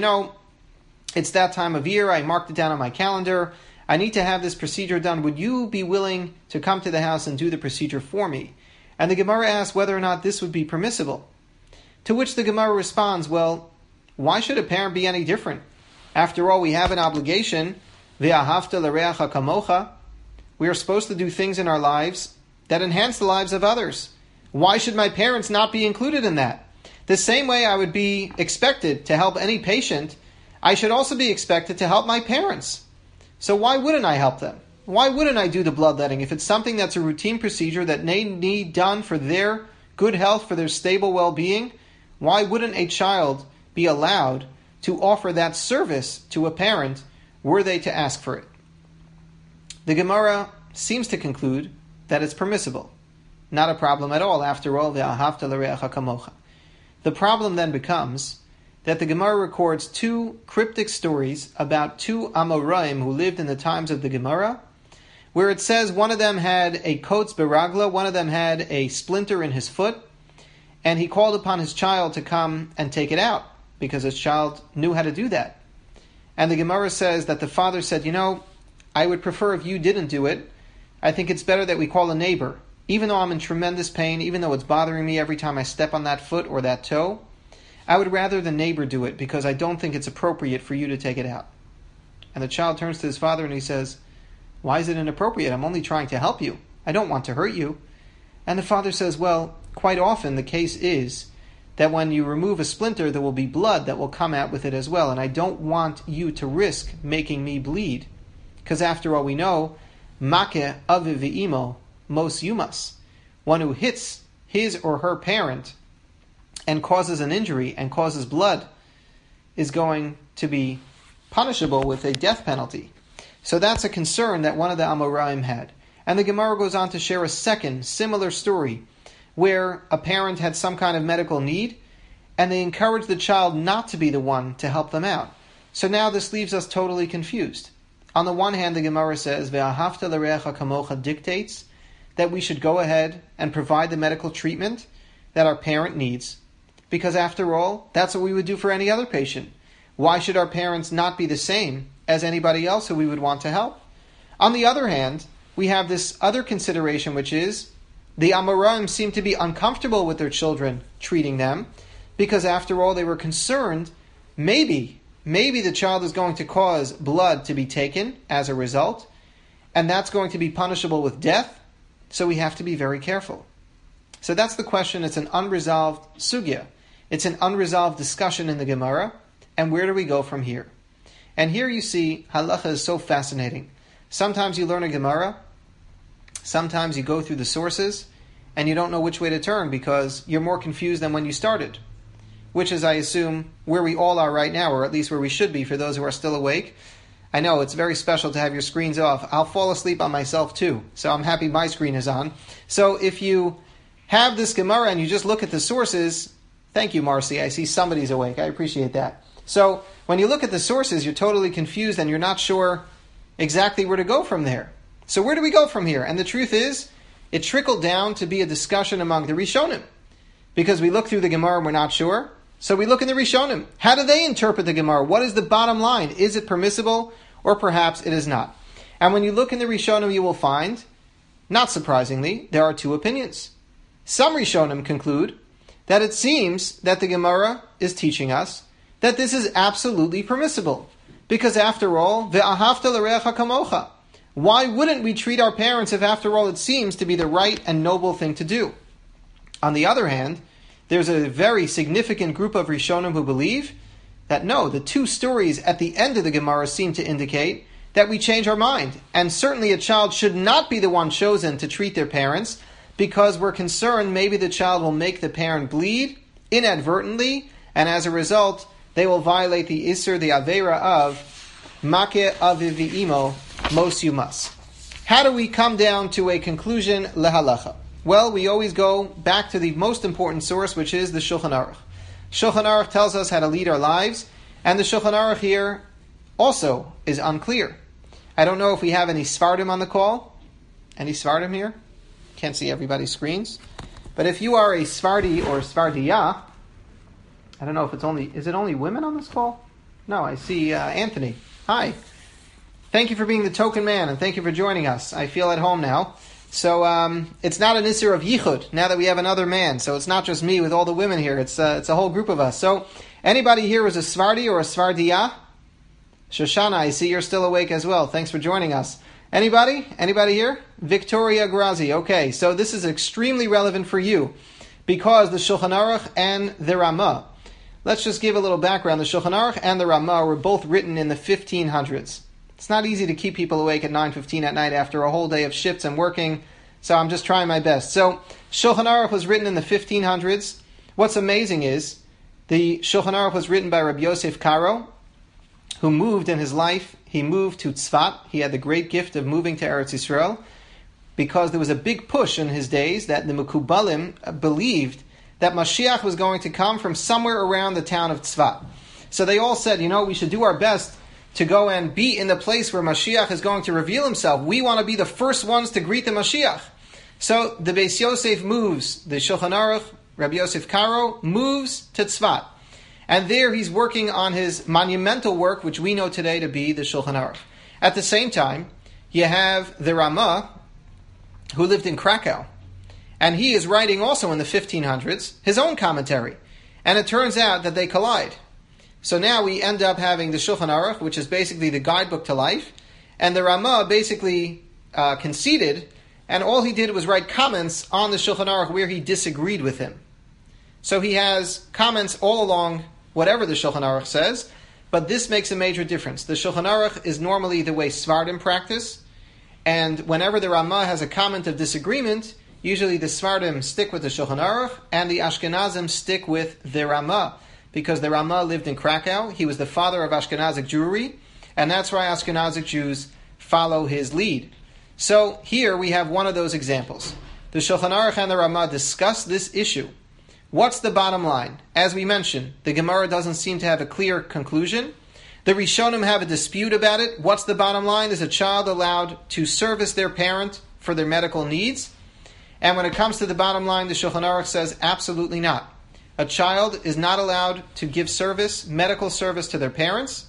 it's that time of year, I marked it down on my calendar, I need to have this procedure done, would you be willing to come to the house and do the procedure for me? And the Gemara asks whether or not this would be permissible. To which the Gemara responds, well, why should a parent be any different? After all, we have an obligation, ve'ahavta l'reacha kamocha. We are supposed to do things in our lives that enhance the lives of others. Why should my parents not be included in that? The same way I would be expected to help any patient, I should also be expected to help my parents. So why wouldn't I help them? Why wouldn't I do the bloodletting if it's something that's a routine procedure that they need done for their good health, for their stable well-being? Why wouldn't a child be allowed to offer that service to a parent were they to ask for it? The Gemara seems to conclude that it's permissible. Not a problem at all. After all, ve'ahavta l'reacha kamocha. The problem then becomes that the Gemara records two cryptic stories about two Amoraim who lived in the times of the Gemara, where it says one of them had a kotz beragla, one of them had a splinter in his foot, and he called upon his child to come and take it out, because his child knew how to do that. And the Gemara says that the father said, I would prefer if you didn't do it. I think it's better that we call a neighbor. Even though I'm in tremendous pain, even though it's bothering me every time I step on that foot or that toe, I would rather the neighbor do it because I don't think it's appropriate for you to take it out. And the child turns to his father and he says, why is it inappropriate? I'm only trying to help you. I don't want to hurt you. And the father says, well, quite often the case is that when you remove a splinter, there will be blood that will come out with it as well. And I don't want you to risk making me bleed. Because after all, we know, Makeh aviv v'imo mos yumas. One who hits his or her parent and causes an injury and causes blood is going to be punishable with a death penalty. So that's a concern that one of the Amoraim had. And the Gemara goes on to share a second similar story where a parent had some kind of medical need and they encouraged the child not to be the one to help them out. So now this leaves us totally confused. On the one hand, the Gemara says, Ve'ahavta l'reacha kamocha dictates that we should go ahead and provide the medical treatment that our parent needs. because after all, that's what we would do for any other patient. Why should our parents not be the same as anybody else who we would want to help? On the other hand, we have this other consideration, which is the Amoraim seem to be uncomfortable with their children treating them, because after all, they were concerned, maybe the child is going to cause blood to be taken as a result, and that's going to be punishable with death, so we have to be very careful. So that's the question. It's an unresolved sugya. It's an unresolved discussion in the Gemara, and where do we go from here? And here you see, halacha is so fascinating. Sometimes you learn a Gemara, sometimes you go through the sources, and you don't know which way to turn because you're more confused than when you started, which is, I assume, where we all are right now, or at least where we should be for those who are still awake. I know, it's very special to have your screens off. I'll fall asleep on myself too, so I'm happy my screen is on. So if you have this Gemara and you just look at the sources, thank you, Marcy, I see somebody's awake, I appreciate that. So when you look at the sources, you're totally confused and you're not sure exactly where to go from there. So where do we go from here? And the truth is, it trickled down to be a discussion among the Rishonim. Because we look through the Gemara and we're not sure, so we look in the Rishonim. How do they interpret the Gemara? What is the bottom line? Is it permissible, or perhaps it is not? And when you look in the Rishonim, you will find, not surprisingly, there are two opinions. Some Rishonim conclude that it seems that the Gemara is teaching us that this is absolutely permissible. Because after all, ve'ahavta l'reacha kamocha. Why wouldn't we treat our parents if after all it seems to be the right and noble thing to do? On the other hand, there's a very significant group of Rishonim who believe that no, the two stories at the end of the Gemara seem to indicate that we change our mind. And certainly a child should not be the one chosen to treat their parents because we're concerned maybe the child will make the parent bleed inadvertently, and as a result, they will violate the Isser, the Aveira of Makeh Aviv V'Imo, Mos Yumas. How do we come down to a conclusion lehalacha? Well, we always go back to the most important source, which is the Shulchan Aruch. Shulchan Aruch tells us how to lead our lives, and the Shulchan Aruch here also is unclear. I don't know if we have any Sfardim on the call. Any Sfardim here? Can't see everybody's screens. But if you are a Sfardi or Svardiyah, I don't know if is it only women on this call? No, I see Anthony. Hi. Thank you for being the token man, and thank you for joining us. I feel at home now. So it's not an Isser of Yichud, now that we have another man. So it's not just me with all the women here. It's a whole group of us. So anybody here is a Svardi or a Svardiyah? Shoshana, I see you're still awake as well. Thanks for joining us. Anybody? Anybody here? Victoria Grazi. Okay, so this is extremely relevant for you because the Shulchan Aruch and the Ramah. Let's just give a little background. The Shulchan Aruch and the Ramah were both written in the 1500s. It's not easy to keep people awake at 9:15 at night after a whole day of shifts and working, so I'm just trying my best. So, Shulchan Aruch was written in the 1500s. What's amazing is, the Shulchan Aruch was written by Rabbi Yosef Karo, who moved in his life. He moved to Tzfat. He had the great gift of moving to Eretz Yisrael, because there was a big push in his days that the Mekubalim believed that Mashiach was going to come from somewhere around the town of Tzfat. So they all said, we should do our best to go and be in the place where Mashiach is going to reveal himself. We want to be the first ones to greet the Mashiach. So the Beis Yosef moves, the Shulchan Aruch, Rabbi Yosef Karo, moves to Tzfat. And there he's working on his monumental work, which we know today to be the Shulchan Aruch. At the same time, you have the Ramah, who lived in Krakow. And he is writing also in the 1500s his own commentary. And it turns out that they collide. So now we end up having the Shulchan Aruch, which is basically the guidebook to life, and the Ramah basically conceded, and all he did was write comments on the Shulchan Aruch where he disagreed with him. So he has comments all along whatever the Shulchan Aruch says, but this makes a major difference. The Shulchan Aruch is normally the way Svardim practice, and whenever the Ramah has a comment of disagreement, usually the Svardim stick with the Shulchan Aruch, and the Ashkenazim stick with the Ramah. Because the Ramah lived in Krakow, he was the father of Ashkenazic Jewry, and that's why Ashkenazic Jews follow his lead. So here we have one of those examples. The Shulchan Aruch and the Ramah discuss this issue. What's the bottom line? As we mentioned, the Gemara doesn't seem to have a clear conclusion. The Rishonim have a dispute about it. What's the bottom line? Is a child allowed to service their parent for their medical needs? And when it comes to the bottom line, the Shulchan Aruch says absolutely not. a child is not allowed to give service, medical service to their parents.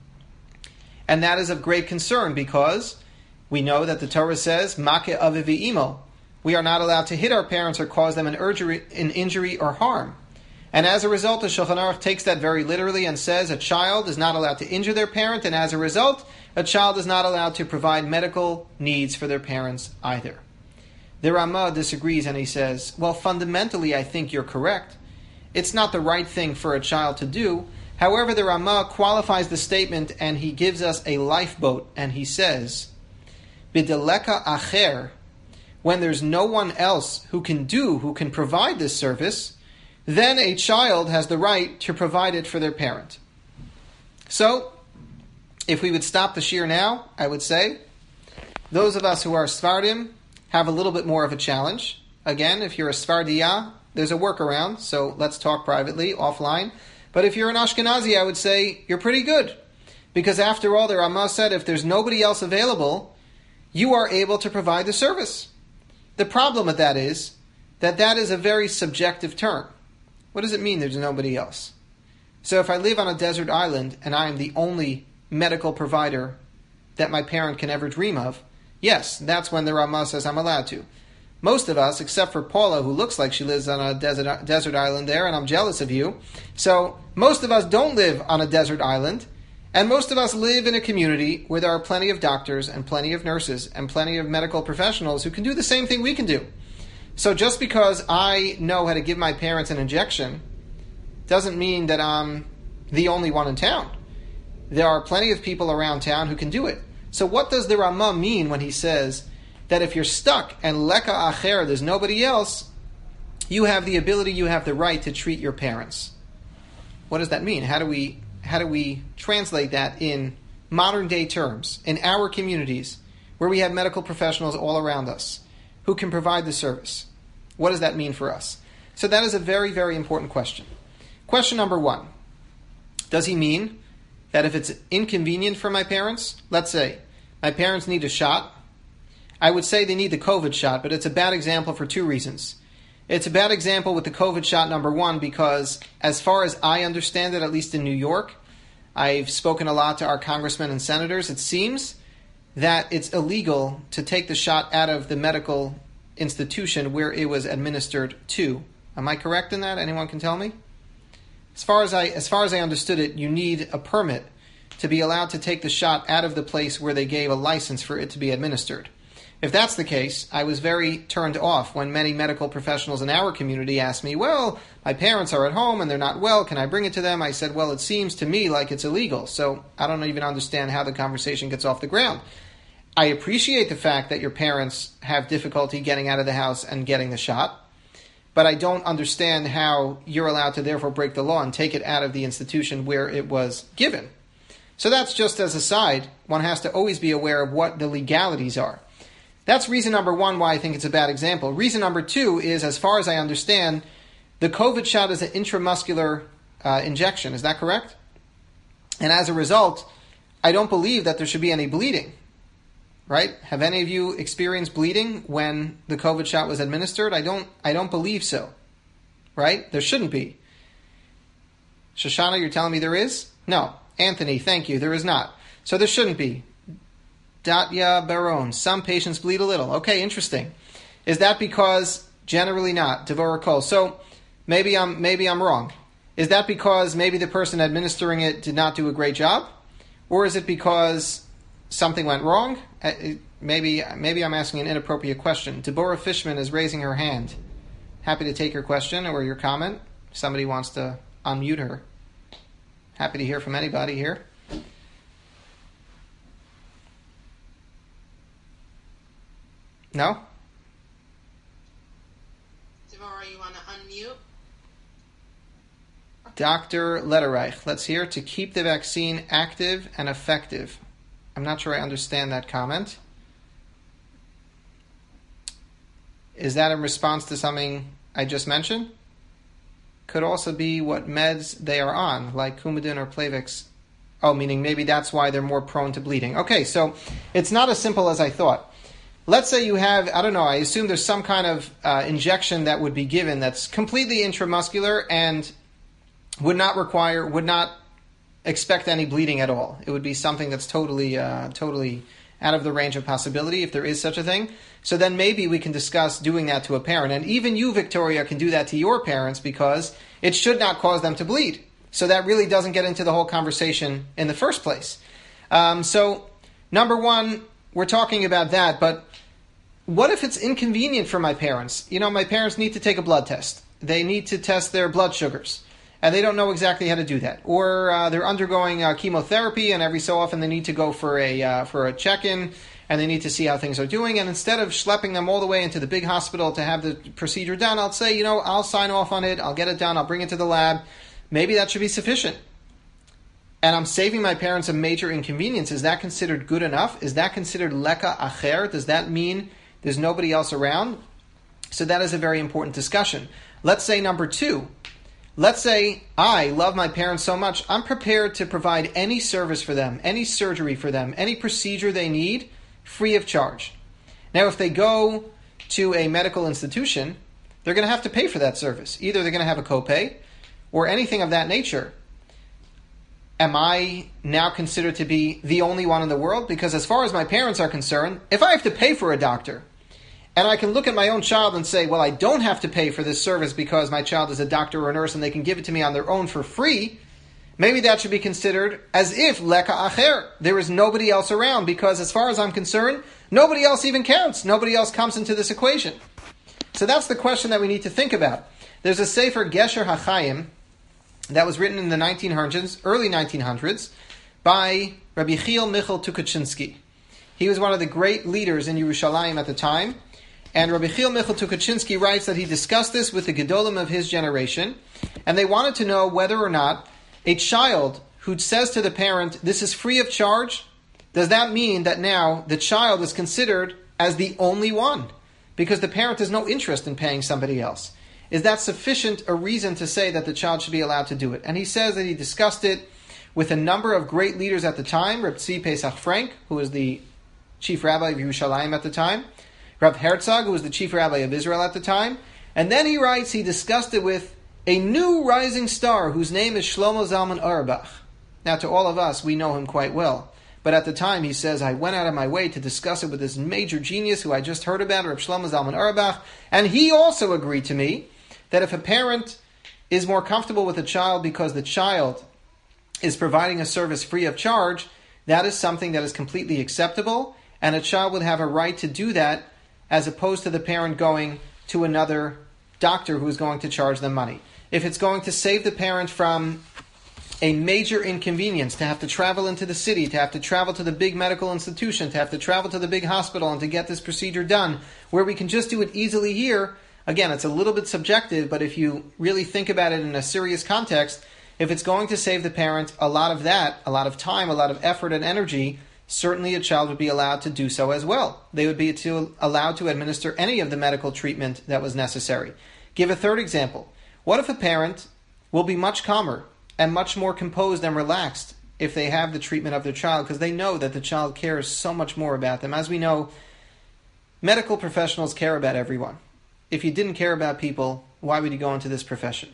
And that is of great concern because we know that the Torah says, Make aviv imo. We are not allowed to hit our parents or cause them an injury or harm. And as a result, the Shulchan Aruch takes that very literally and says a child is not allowed to injure their parent, and as a result, a child is not allowed to provide medical needs for their parents either. The Ramah disagrees and he says, well, fundamentally I think you're correct. It's not the right thing for a child to do. However, the Ramah qualifies the statement and he gives us a lifeboat and he says, B'deleka acher, when there's no one else who can provide this service, then a child has the right to provide it for their parent. So, if we would stop the shir now, I would say, those of us who are Sfardim have a little bit more of a challenge. Again, if you're a Sfardiya, there's a workaround, so let's talk privately, offline. But if you're an Ashkenazi, I would say you're pretty good. Because after all, the Ramah said, if there's nobody else available, you are able to provide the service. The problem with that is that is a very subjective term. What does it mean there's nobody else? So if I live on a desert island and I am the only medical provider that my parent can ever dream of, yes, that's when the Ramah says I'm allowed to. Most of us, except for Paula, who looks like she lives on a desert island there, and I'm jealous of you. So most of us don't live on a desert island, and most of us live in a community where there are plenty of doctors and plenty of nurses and plenty of medical professionals who can do the same thing we can do. So just because I know how to give my parents an injection doesn't mean that I'm the only one in town. There are plenty of people around town who can do it. So what does the Ramah mean when he says that if you're stuck and leka acher, there's nobody else, you have the ability, you have the right to treat your parents? What does that mean? How do we translate that in modern day terms, in our communities, where we have medical professionals all around us who can provide the service? What does that mean for us? So that is a very, very important question. Question number one. Does he mean that if it's inconvenient for my parents, let's say my parents need a shot, I would say they need the COVID shot, but it's a bad example for two reasons. It's a bad example with the COVID shot, number one, because as far as I understand it, at least in New York, I've spoken a lot to our congressmen and senators, it seems that it's illegal to take the shot out of the medical institution where it was administered to. Am I correct in that? Anyone can tell me? As far as I understood it, you need a permit to be allowed to take the shot out of the place where they gave a license for it to be administered. If that's the case, I was very turned off when many medical professionals in our community asked me, well, my parents are at home and they're not well, can I bring it to them? I said, well, it seems to me like it's illegal, so I don't even understand how the conversation gets off the ground. I appreciate the fact that your parents have difficulty getting out of the house and getting the shot, but I don't understand how you're allowed to therefore break the law and take it out of the institution where it was given. So that's just as a side. One has to always be aware of what the legalities are. That's reason number one why I think it's a bad example. Reason number two is, as far as I understand, the COVID shot is an intramuscular injection. Is that correct? And as a result, I don't believe that there should be any bleeding. Right? Have any of you experienced bleeding when the COVID shot was administered? I don't believe so. Right? There shouldn't be. Shoshana, you're telling me there is? No. Anthony, thank you. There is not. So there shouldn't be. Datya Baron, some patients bleed a little. Okay, interesting. Is that because generally not? Devorah Kol. So maybe I'm wrong. Is that because maybe the person administering it did not do a great job? Or is it because something went wrong? Maybe I'm asking an inappropriate question. Deborah Fishman is raising her hand. Happy to take your question or your comment. Somebody wants to unmute her. Happy to hear from anybody here. No? Devorah, you want to unmute? Dr. Lederreich, let's hear, to keep the vaccine active and effective. I'm not sure I understand that comment. Is that in response to something I just mentioned? Could also be what meds they are on, like Coumadin or Plavix. Oh, meaning maybe that's why they're more prone to bleeding. Okay, so it's not as simple as I thought. let's say you have, I don't know, I assume there's some kind of injection that would be given that's completely intramuscular and would not expect any bleeding at all. It would be something that's totally out of the range of possibility, if there is such a thing. So then maybe we can discuss doing that to a parent. And even you, Victoria, can do that to your parents because it should not cause them to bleed. So that really doesn't get into the whole conversation in the first place. So, number one, we're talking about that, but what if it's inconvenient for my parents? My parents need to take a blood test. They need to test their blood sugars, and they don't know exactly how to do that. Or they're undergoing chemotherapy, and every so often they need to go for a check-in, and they need to see how things are doing. And instead of schlepping them all the way into the big hospital to have the procedure done, I'll say, I'll sign off on it, I'll get it done, I'll bring it to the lab. Maybe that should be sufficient. And I'm saving my parents a major inconvenience. Is that considered good enough? Is that considered leka acher? Does that mean there's nobody else around? So that is a very important discussion. Let's say number two. Let's say I love my parents so much, I'm prepared to provide any service for them, any surgery for them, any procedure they need, free of charge. Now, if they go to a medical institution, they're going to have to pay for that service. Either they're going to have a copay or anything of that nature. Am I now considered to be the only one in the world? Because as far as my parents are concerned, if I have to pay for a doctor, and I can look at my own child and say, well, I don't have to pay for this service because my child is a doctor or a nurse and they can give it to me on their own for free, maybe that should be considered as if leka acher. There is nobody else around because as far as I'm concerned, nobody else even counts. Nobody else comes into this equation. So that's the question that we need to think about. There's a Sefer Gesher HaChaim that was written in the early 1900s, by Rabbi Chiel Michal Tukachinsky. He was one of the great leaders in Yerushalayim at the time, and Rabbi Chiel Michal Tukachinsky writes that he discussed this with the Gedolim of his generation, and they wanted to know whether or not a child who says to the parent, this is free of charge, does that mean that now the child is considered as the only one? Because the parent has no interest in paying somebody else. Is that sufficient a reason to say that the child should be allowed to do it? And he says that he discussed it with a number of great leaders at the time, Reb Tzvi Pesach Frank, who was the chief rabbi of Yerushalayim at the time, Reb Herzog, who was the chief rabbi of Israel at the time, and then he writes he discussed it with a new rising star whose name is Shlomo Zalman Auerbach. Now to all of us, we know him quite well. But at the time, he says, I went out of my way to discuss it with this major genius who I just heard about, Reb Shlomo Zalman Auerbach, and he also agreed to me that if a parent is more comfortable with a child because the child is providing a service free of charge, that is something that is completely acceptable, and a child would have a right to do that as opposed to the parent going to another doctor who is going to charge them money. If it's going to save the parent from a major inconvenience, to have to travel into the city, to have to travel to the big medical institution, to have to travel to the big hospital and to get this procedure done, where we can just do it easily here. Again, it's a little bit subjective, but if you really think about it in a serious context, if it's going to save the parent a lot of that, a lot of time, a lot of effort and energy, certainly a child would be allowed to do so as well. They would be allowed to administer any of the medical treatment that was necessary. Give a third example. What if a parent will be much calmer and much more composed and relaxed if they have the treatment of their child because they know that the child cares so much more about them? As we know, medical professionals care about everyone. If you didn't care about people, why would you go into this profession?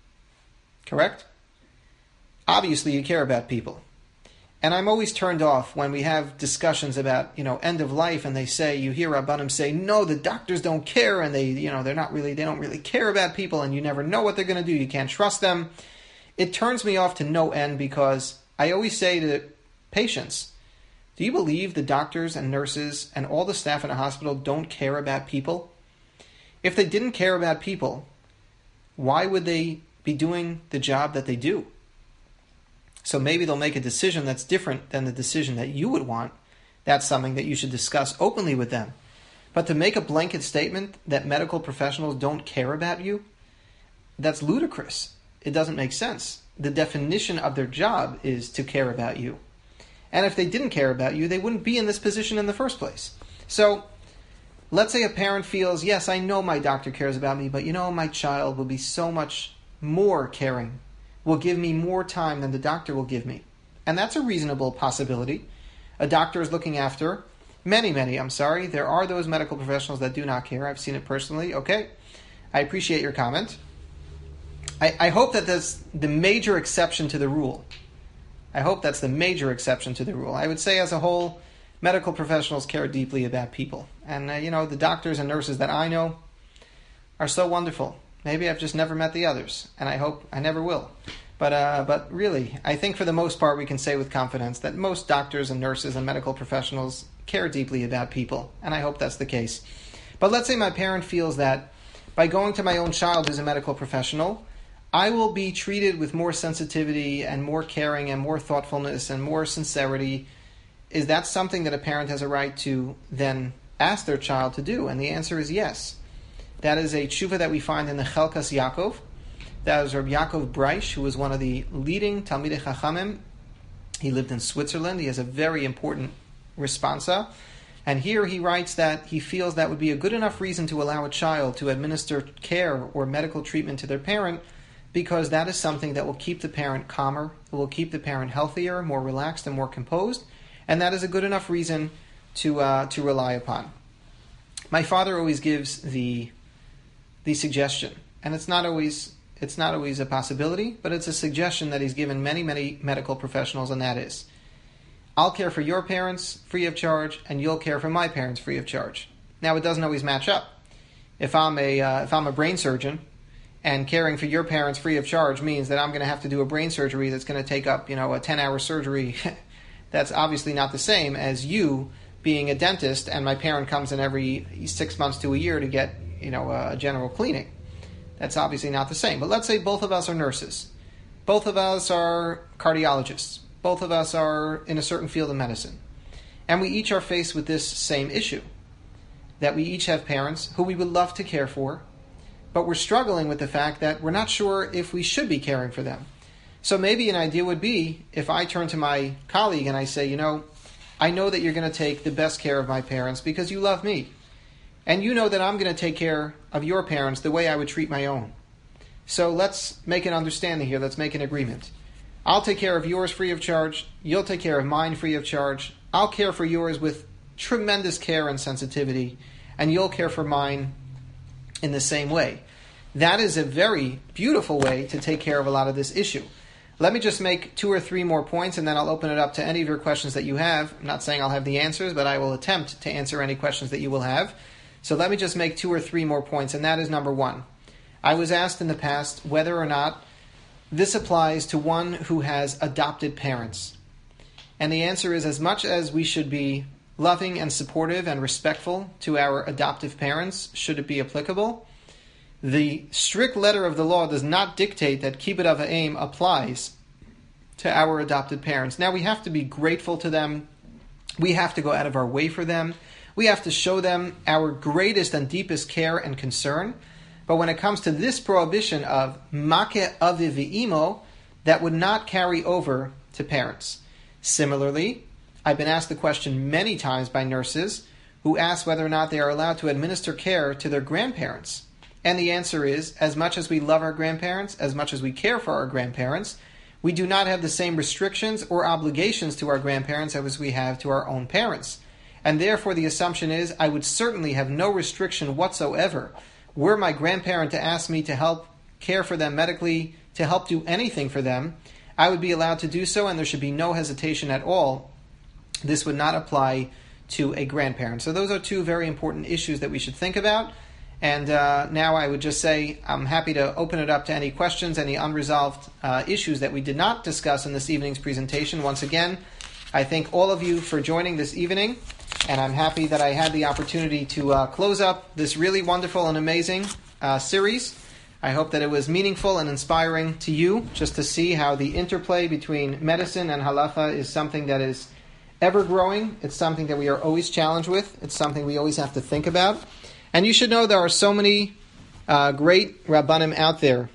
Correct? Obviously, you care about people. And I'm always turned off when we have discussions about, end of life, and they say, you hear Rabbanim say, no, the doctors don't care, and they don't really care about people, and you never know what they're going to do, you can't trust them. It turns me off to no end because I always say to patients, do you believe the doctors and nurses and all the staff in a hospital don't care about people? If they didn't care about people, why would they be doing the job that they do? So maybe they'll make a decision that's different than the decision that you would want. That's something that you should discuss openly with them. But to make a blanket statement that medical professionals don't care about you, that's ludicrous. It doesn't make sense. The definition of their job is to care about you. And if they didn't care about you, they wouldn't be in this position in the first place. So, let's say a parent feels, yes, I know my doctor cares about me, but my child will be so much more caring, will give me more time than the doctor will give me. And that's a reasonable possibility. A doctor is looking after There are those medical professionals that do not care. I've seen it personally. Okay, I appreciate your comment. I hope that that's the major exception to the rule. I hope that's the major exception to the rule. I would say as a whole, medical professionals care deeply about people. And, the doctors and nurses that I know are so wonderful. Maybe I've just never met the others, and I hope I never will. But really, I think for the most part we can say with confidence that most doctors and nurses and medical professionals care deeply about people, and I hope that's the case. But let's say my parent feels that by going to my own child who's a medical professional, I will be treated with more sensitivity and more caring and more thoughtfulness and more sincerity. Is that something that a parent has a right to then ask their child to do? And the answer is yes. That is a tshuva that we find in the Chelkas Yaakov. That was Rabbi Yaakov Breish, who was one of the leading Talmidei Chachamim. He lived in Switzerland. He has a very important responsa. And here he writes that he feels that would be a good enough reason to allow a child to administer care or medical treatment to their parent, because that is something that will keep the parent calmer, it will keep the parent healthier, more relaxed, and more composed, and that is a good enough reason to rely upon. My father always gives the suggestion, and it's not always a possibility, but it's a suggestion that he's given many, many medical professionals, and that is, I'll care for your parents free of charge, and you'll care for my parents free of charge. Now, it doesn't always match up. If I'm a brain surgeon, and caring for your parents free of charge means that I'm going to have to do a brain surgery that's going to take up, a 10-hour surgery. That's obviously not the same as you being a dentist and my parent comes in every 6 months to a year to get, a general cleaning. That's obviously not the same. But let's say both of us are nurses. Both of us are cardiologists. Both of us are in a certain field of medicine. And we each are faced with this same issue, that we each have parents who we would love to care for, but we're struggling with the fact that we're not sure if we should be caring for them. So maybe an idea would be if I turn to my colleague and I say, I know that you're going to take the best care of my parents because you love me. And you know that I'm going to take care of your parents the way I would treat my own. So let's make an understanding here. Let's make an agreement. I'll take care of yours free of charge. You'll take care of mine free of charge. I'll care for yours with tremendous care and sensitivity. And you'll care for mine in the same way. That is a very beautiful way to take care of a lot of this issue. Let me just make 2 or 3 more points, and then I'll open it up to any of your questions that you have. I'm not saying I'll have the answers, but I will attempt to answer any questions that you will have. So let me just make 2 or 3 more points, and that is number 1. I was asked in the past whether or not this applies to one who has adopted parents. And the answer is, as much as we should be loving and supportive and respectful to our adoptive parents, should it be applicable, the strict letter of the law does not dictate that kibbud av va'em applies to our adopted parents. Now, we have to be grateful to them. We have to go out of our way for them. We have to show them our greatest and deepest care and concern. But when it comes to this prohibition of makeh aviv v'imo, that would not carry over to parents. Similarly, I've been asked the question many times by nurses who ask whether or not they are allowed to administer care to their grandparents. And the answer is, as much as we love our grandparents, as much as we care for our grandparents, we do not have the same restrictions or obligations to our grandparents as we have to our own parents. And therefore the assumption is, I would certainly have no restriction whatsoever were my grandparent to ask me to help care for them medically, to help do anything for them. I would be allowed to do so, and there should be no hesitation at all. This would not apply to a grandparent. So those are 2 very important issues that we should think about. And now I would just say I'm happy to open it up to any questions, any unresolved issues that we did not discuss in this evening's presentation. Once again, I thank all of you for joining this evening, and I'm happy that I had the opportunity to close up this really wonderful and amazing series. I hope that it was meaningful and inspiring to you, just to see how the interplay between medicine and halacha is something that is ever growing. It's something that we are always challenged with. It's something we always have to think about. And you should know there are so many great Rabbanim out there,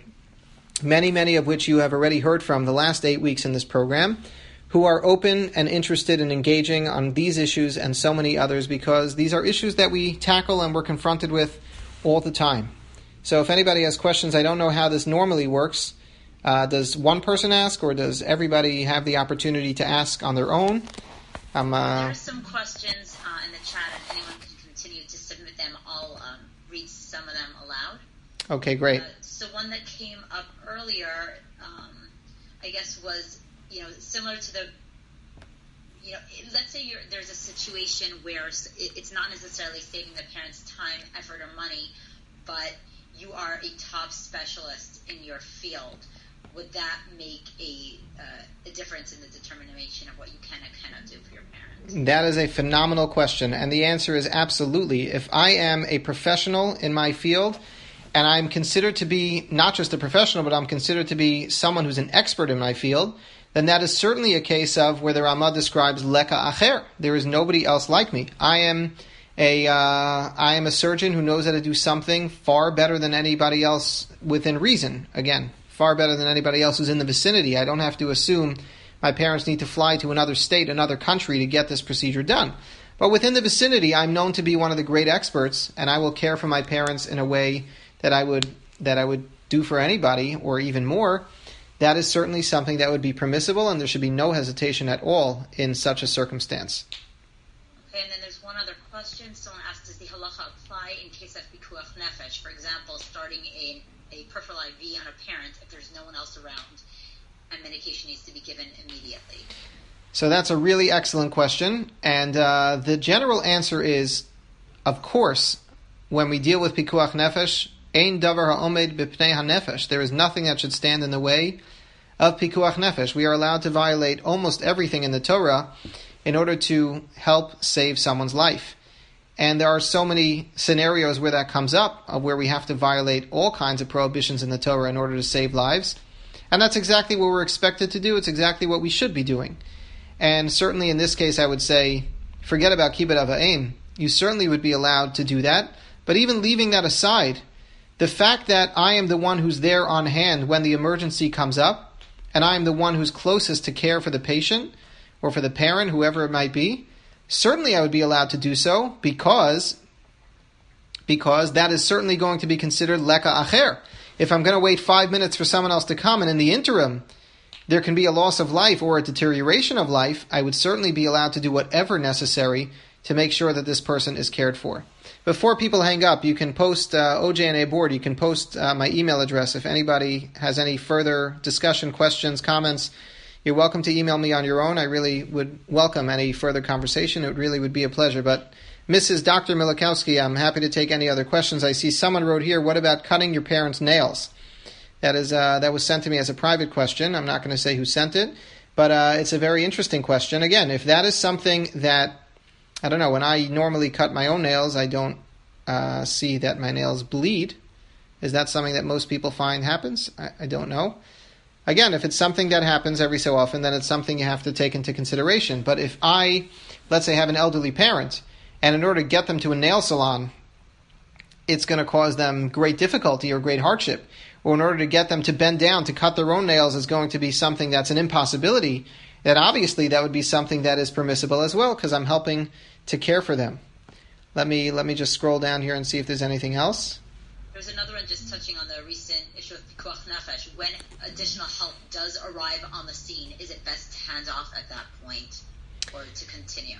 many of which you have already heard from the last 8 weeks in this program, who are open and interested in engaging on these issues and so many others, because these are issues that we tackle and we're confronted with all the time. So if anybody has questions, I don't know how this normally works. Does one person ask, or does everybody have the opportunity to ask on their own? There are some questions in the chat, and anyone can continue to submit them. I'll read some of them aloud. Okay, great. So one that came up earlier, I guess, was similar to the. Let's say there's a situation where it's not necessarily saving the parents time, effort, or money, but you are a top specialist in your field. Would that make a difference in the determination of what you can and cannot do for your parents? That is a phenomenal question, and the answer is absolutely. If I am a professional in my field, and I'm considered to be not just a professional, but I'm considered to be someone who's an expert in my field, then that is certainly a case of where the Ramah describes leka acher. There is nobody else like me. I am a surgeon who knows how to do something far better than anybody else within reason. Again, far better than anybody else who's in the vicinity. I don't have to assume my parents need to fly to another state, another country to get this procedure done. But within the vicinity, I'm known to be one of the great experts, and I will care for my parents in a way that I would do for anybody, or even more. That is certainly something that would be permissible, and there should be no hesitation at all in such a circumstance. Okay, and then there's one other question. Someone asked, does the halacha apply in case of pikuach nefesh? For example, starting a peripheral IV on a parent if there's no one else around, and medication needs to be given immediately. So that's a really excellent question, and the general answer is, of course, when we deal with pikuach nefesh, ein davar ha'omed b'pnei ha'nefesh. There is nothing that should stand in the way of pikuach nefesh. We are allowed to violate almost everything in the Torah in order to help save someone's life. And there are so many scenarios where that comes up, where we have to violate all kinds of prohibitions in the Torah in order to save lives. And that's exactly what we're expected to do. It's exactly what we should be doing. And certainly in this case, I would say, forget about kibbud av va'em. You certainly would be allowed to do that. But even leaving that aside, the fact that I am the one who's there on hand when the emergency comes up, and I am the one who's closest to care for the patient, or for the parent, whoever it might be, certainly I would be allowed to do so, because that is certainly going to be considered leka acher. If I'm going to wait 5 minutes for someone else to come, and in the interim, there can be a loss of life or a deterioration of life, I would certainly be allowed to do whatever necessary to make sure that this person is cared for. Before people hang up, you can post OJNA board. You can post my email address. If anybody has any further discussion, questions, comments, you're welcome to email me on your own. I really would welcome any further conversation. It really would be a pleasure. But Mrs. Dr. Milikowski, I'm happy to take any other questions. I see someone wrote here, what about cutting your parents' nails? That was sent to me as a private question. I'm not going to say who sent it, but it's a very interesting question. Again, if that is something that, I don't know, when I normally cut my own nails, I don't see that my nails bleed. Is that something that most people find happens? I don't know. Again, if it's something that happens every so often, then it's something you have to take into consideration. But if I, let's say, have an elderly parent, and in order to get them to a nail salon, it's going to cause them great difficulty or great hardship, or in order to get them to bend down to cut their own nails is going to be something that's an impossibility, then obviously that would be something that is permissible as well, because I'm helping to care for them. Let me just scroll down here and see if there's anything else. There's another one just touching on the recent issue of pikuach nefesh. When additional help does arrive on the scene, is it best to hand off at that point or to continue?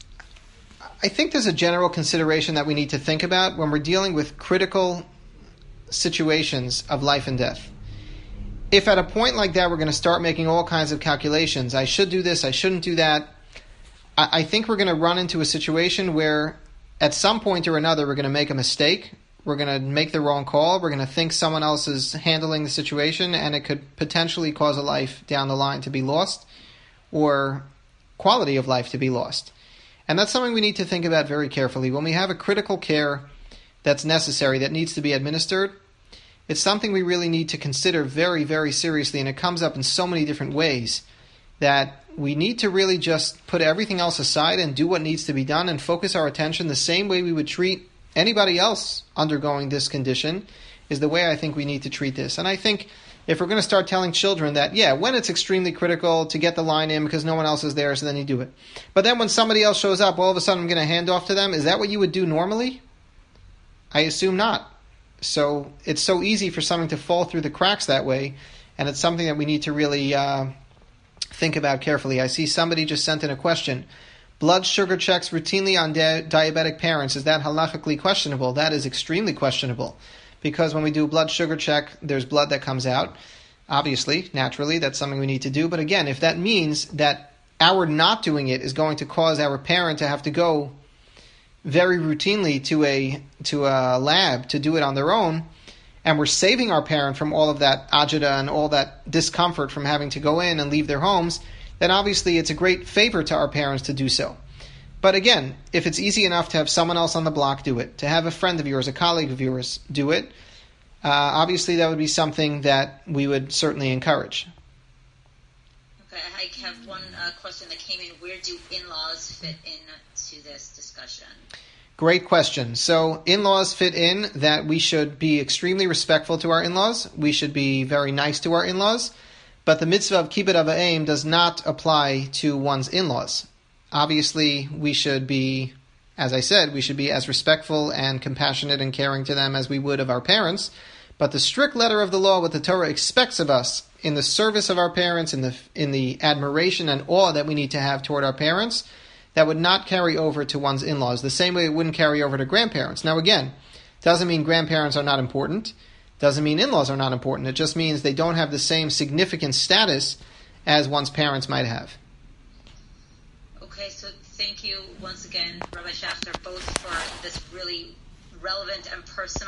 I think there's a general consideration that we need to think about when we're dealing with critical situations of life and death. If at a point like that we're going to start making all kinds of calculations, I should do this, I shouldn't do that, I think we're going to run into a situation where at some point or another we're going to make a mistake, we're going to make the wrong call, we're going to think someone else is handling the situation, and it could potentially cause a life down the line to be lost, or quality of life to be lost. And that's something we need to think about very carefully. When we have a critical care that's necessary, that needs to be administered, it's something we really need to consider very, very seriously, and it comes up in so many different ways that we need to really just put everything else aside and do what needs to be done and focus our attention the same way we would treat anybody else undergoing this condition is the way I think we need to treat this. And I think if we're going to start telling children that, yeah, when it's extremely critical to get the line in because no one else is there, so then you do it. But then when somebody else shows up, all of a sudden I'm going to hand off to them. Is that what you would do normally? I assume not. So it's so easy for something to fall through the cracks that way, and it's something that we need to really think about carefully. I see somebody just sent in a question. blood sugar checks routinely on diabetic parents, is that halachically questionable? That is extremely questionable, because when we do a blood sugar check, there's blood that comes out. Obviously, naturally, that's something we need to do. But again, if that means that our not doing it is going to cause our parent to have to go very routinely to a lab to do it on their own, and we're saving our parent from all of that agita and all that discomfort from having to go in and leave their homes, then obviously it's a great favor to our parents to do so. But again, if it's easy enough to have someone else on the block do it, to have a friend of yours, a colleague of yours do it, obviously that would be something that we would certainly encourage. Okay, I have one question that came in. Where do in-laws fit into this discussion? Great question. So in-laws fit in that we should be extremely respectful to our in-laws. We should be very nice to our in-laws. But the mitzvah of kibbud av va'em does not apply to one's in-laws. Obviously, we should be, as I said, we should be as respectful and compassionate and caring to them as we would of our parents. But the strict letter of the law, what the Torah expects of us in the service of our parents, in the admiration and awe that we need to have toward our parents, that would not carry over to one's in-laws, the same way it wouldn't carry over to grandparents. Now again, doesn't mean grandparents are not important, doesn't mean in-laws are not important, it just means they don't have the same significant status as one's parents might have. Okay, so thank you once again, Rabbi Schachter, both for this really relevant and personal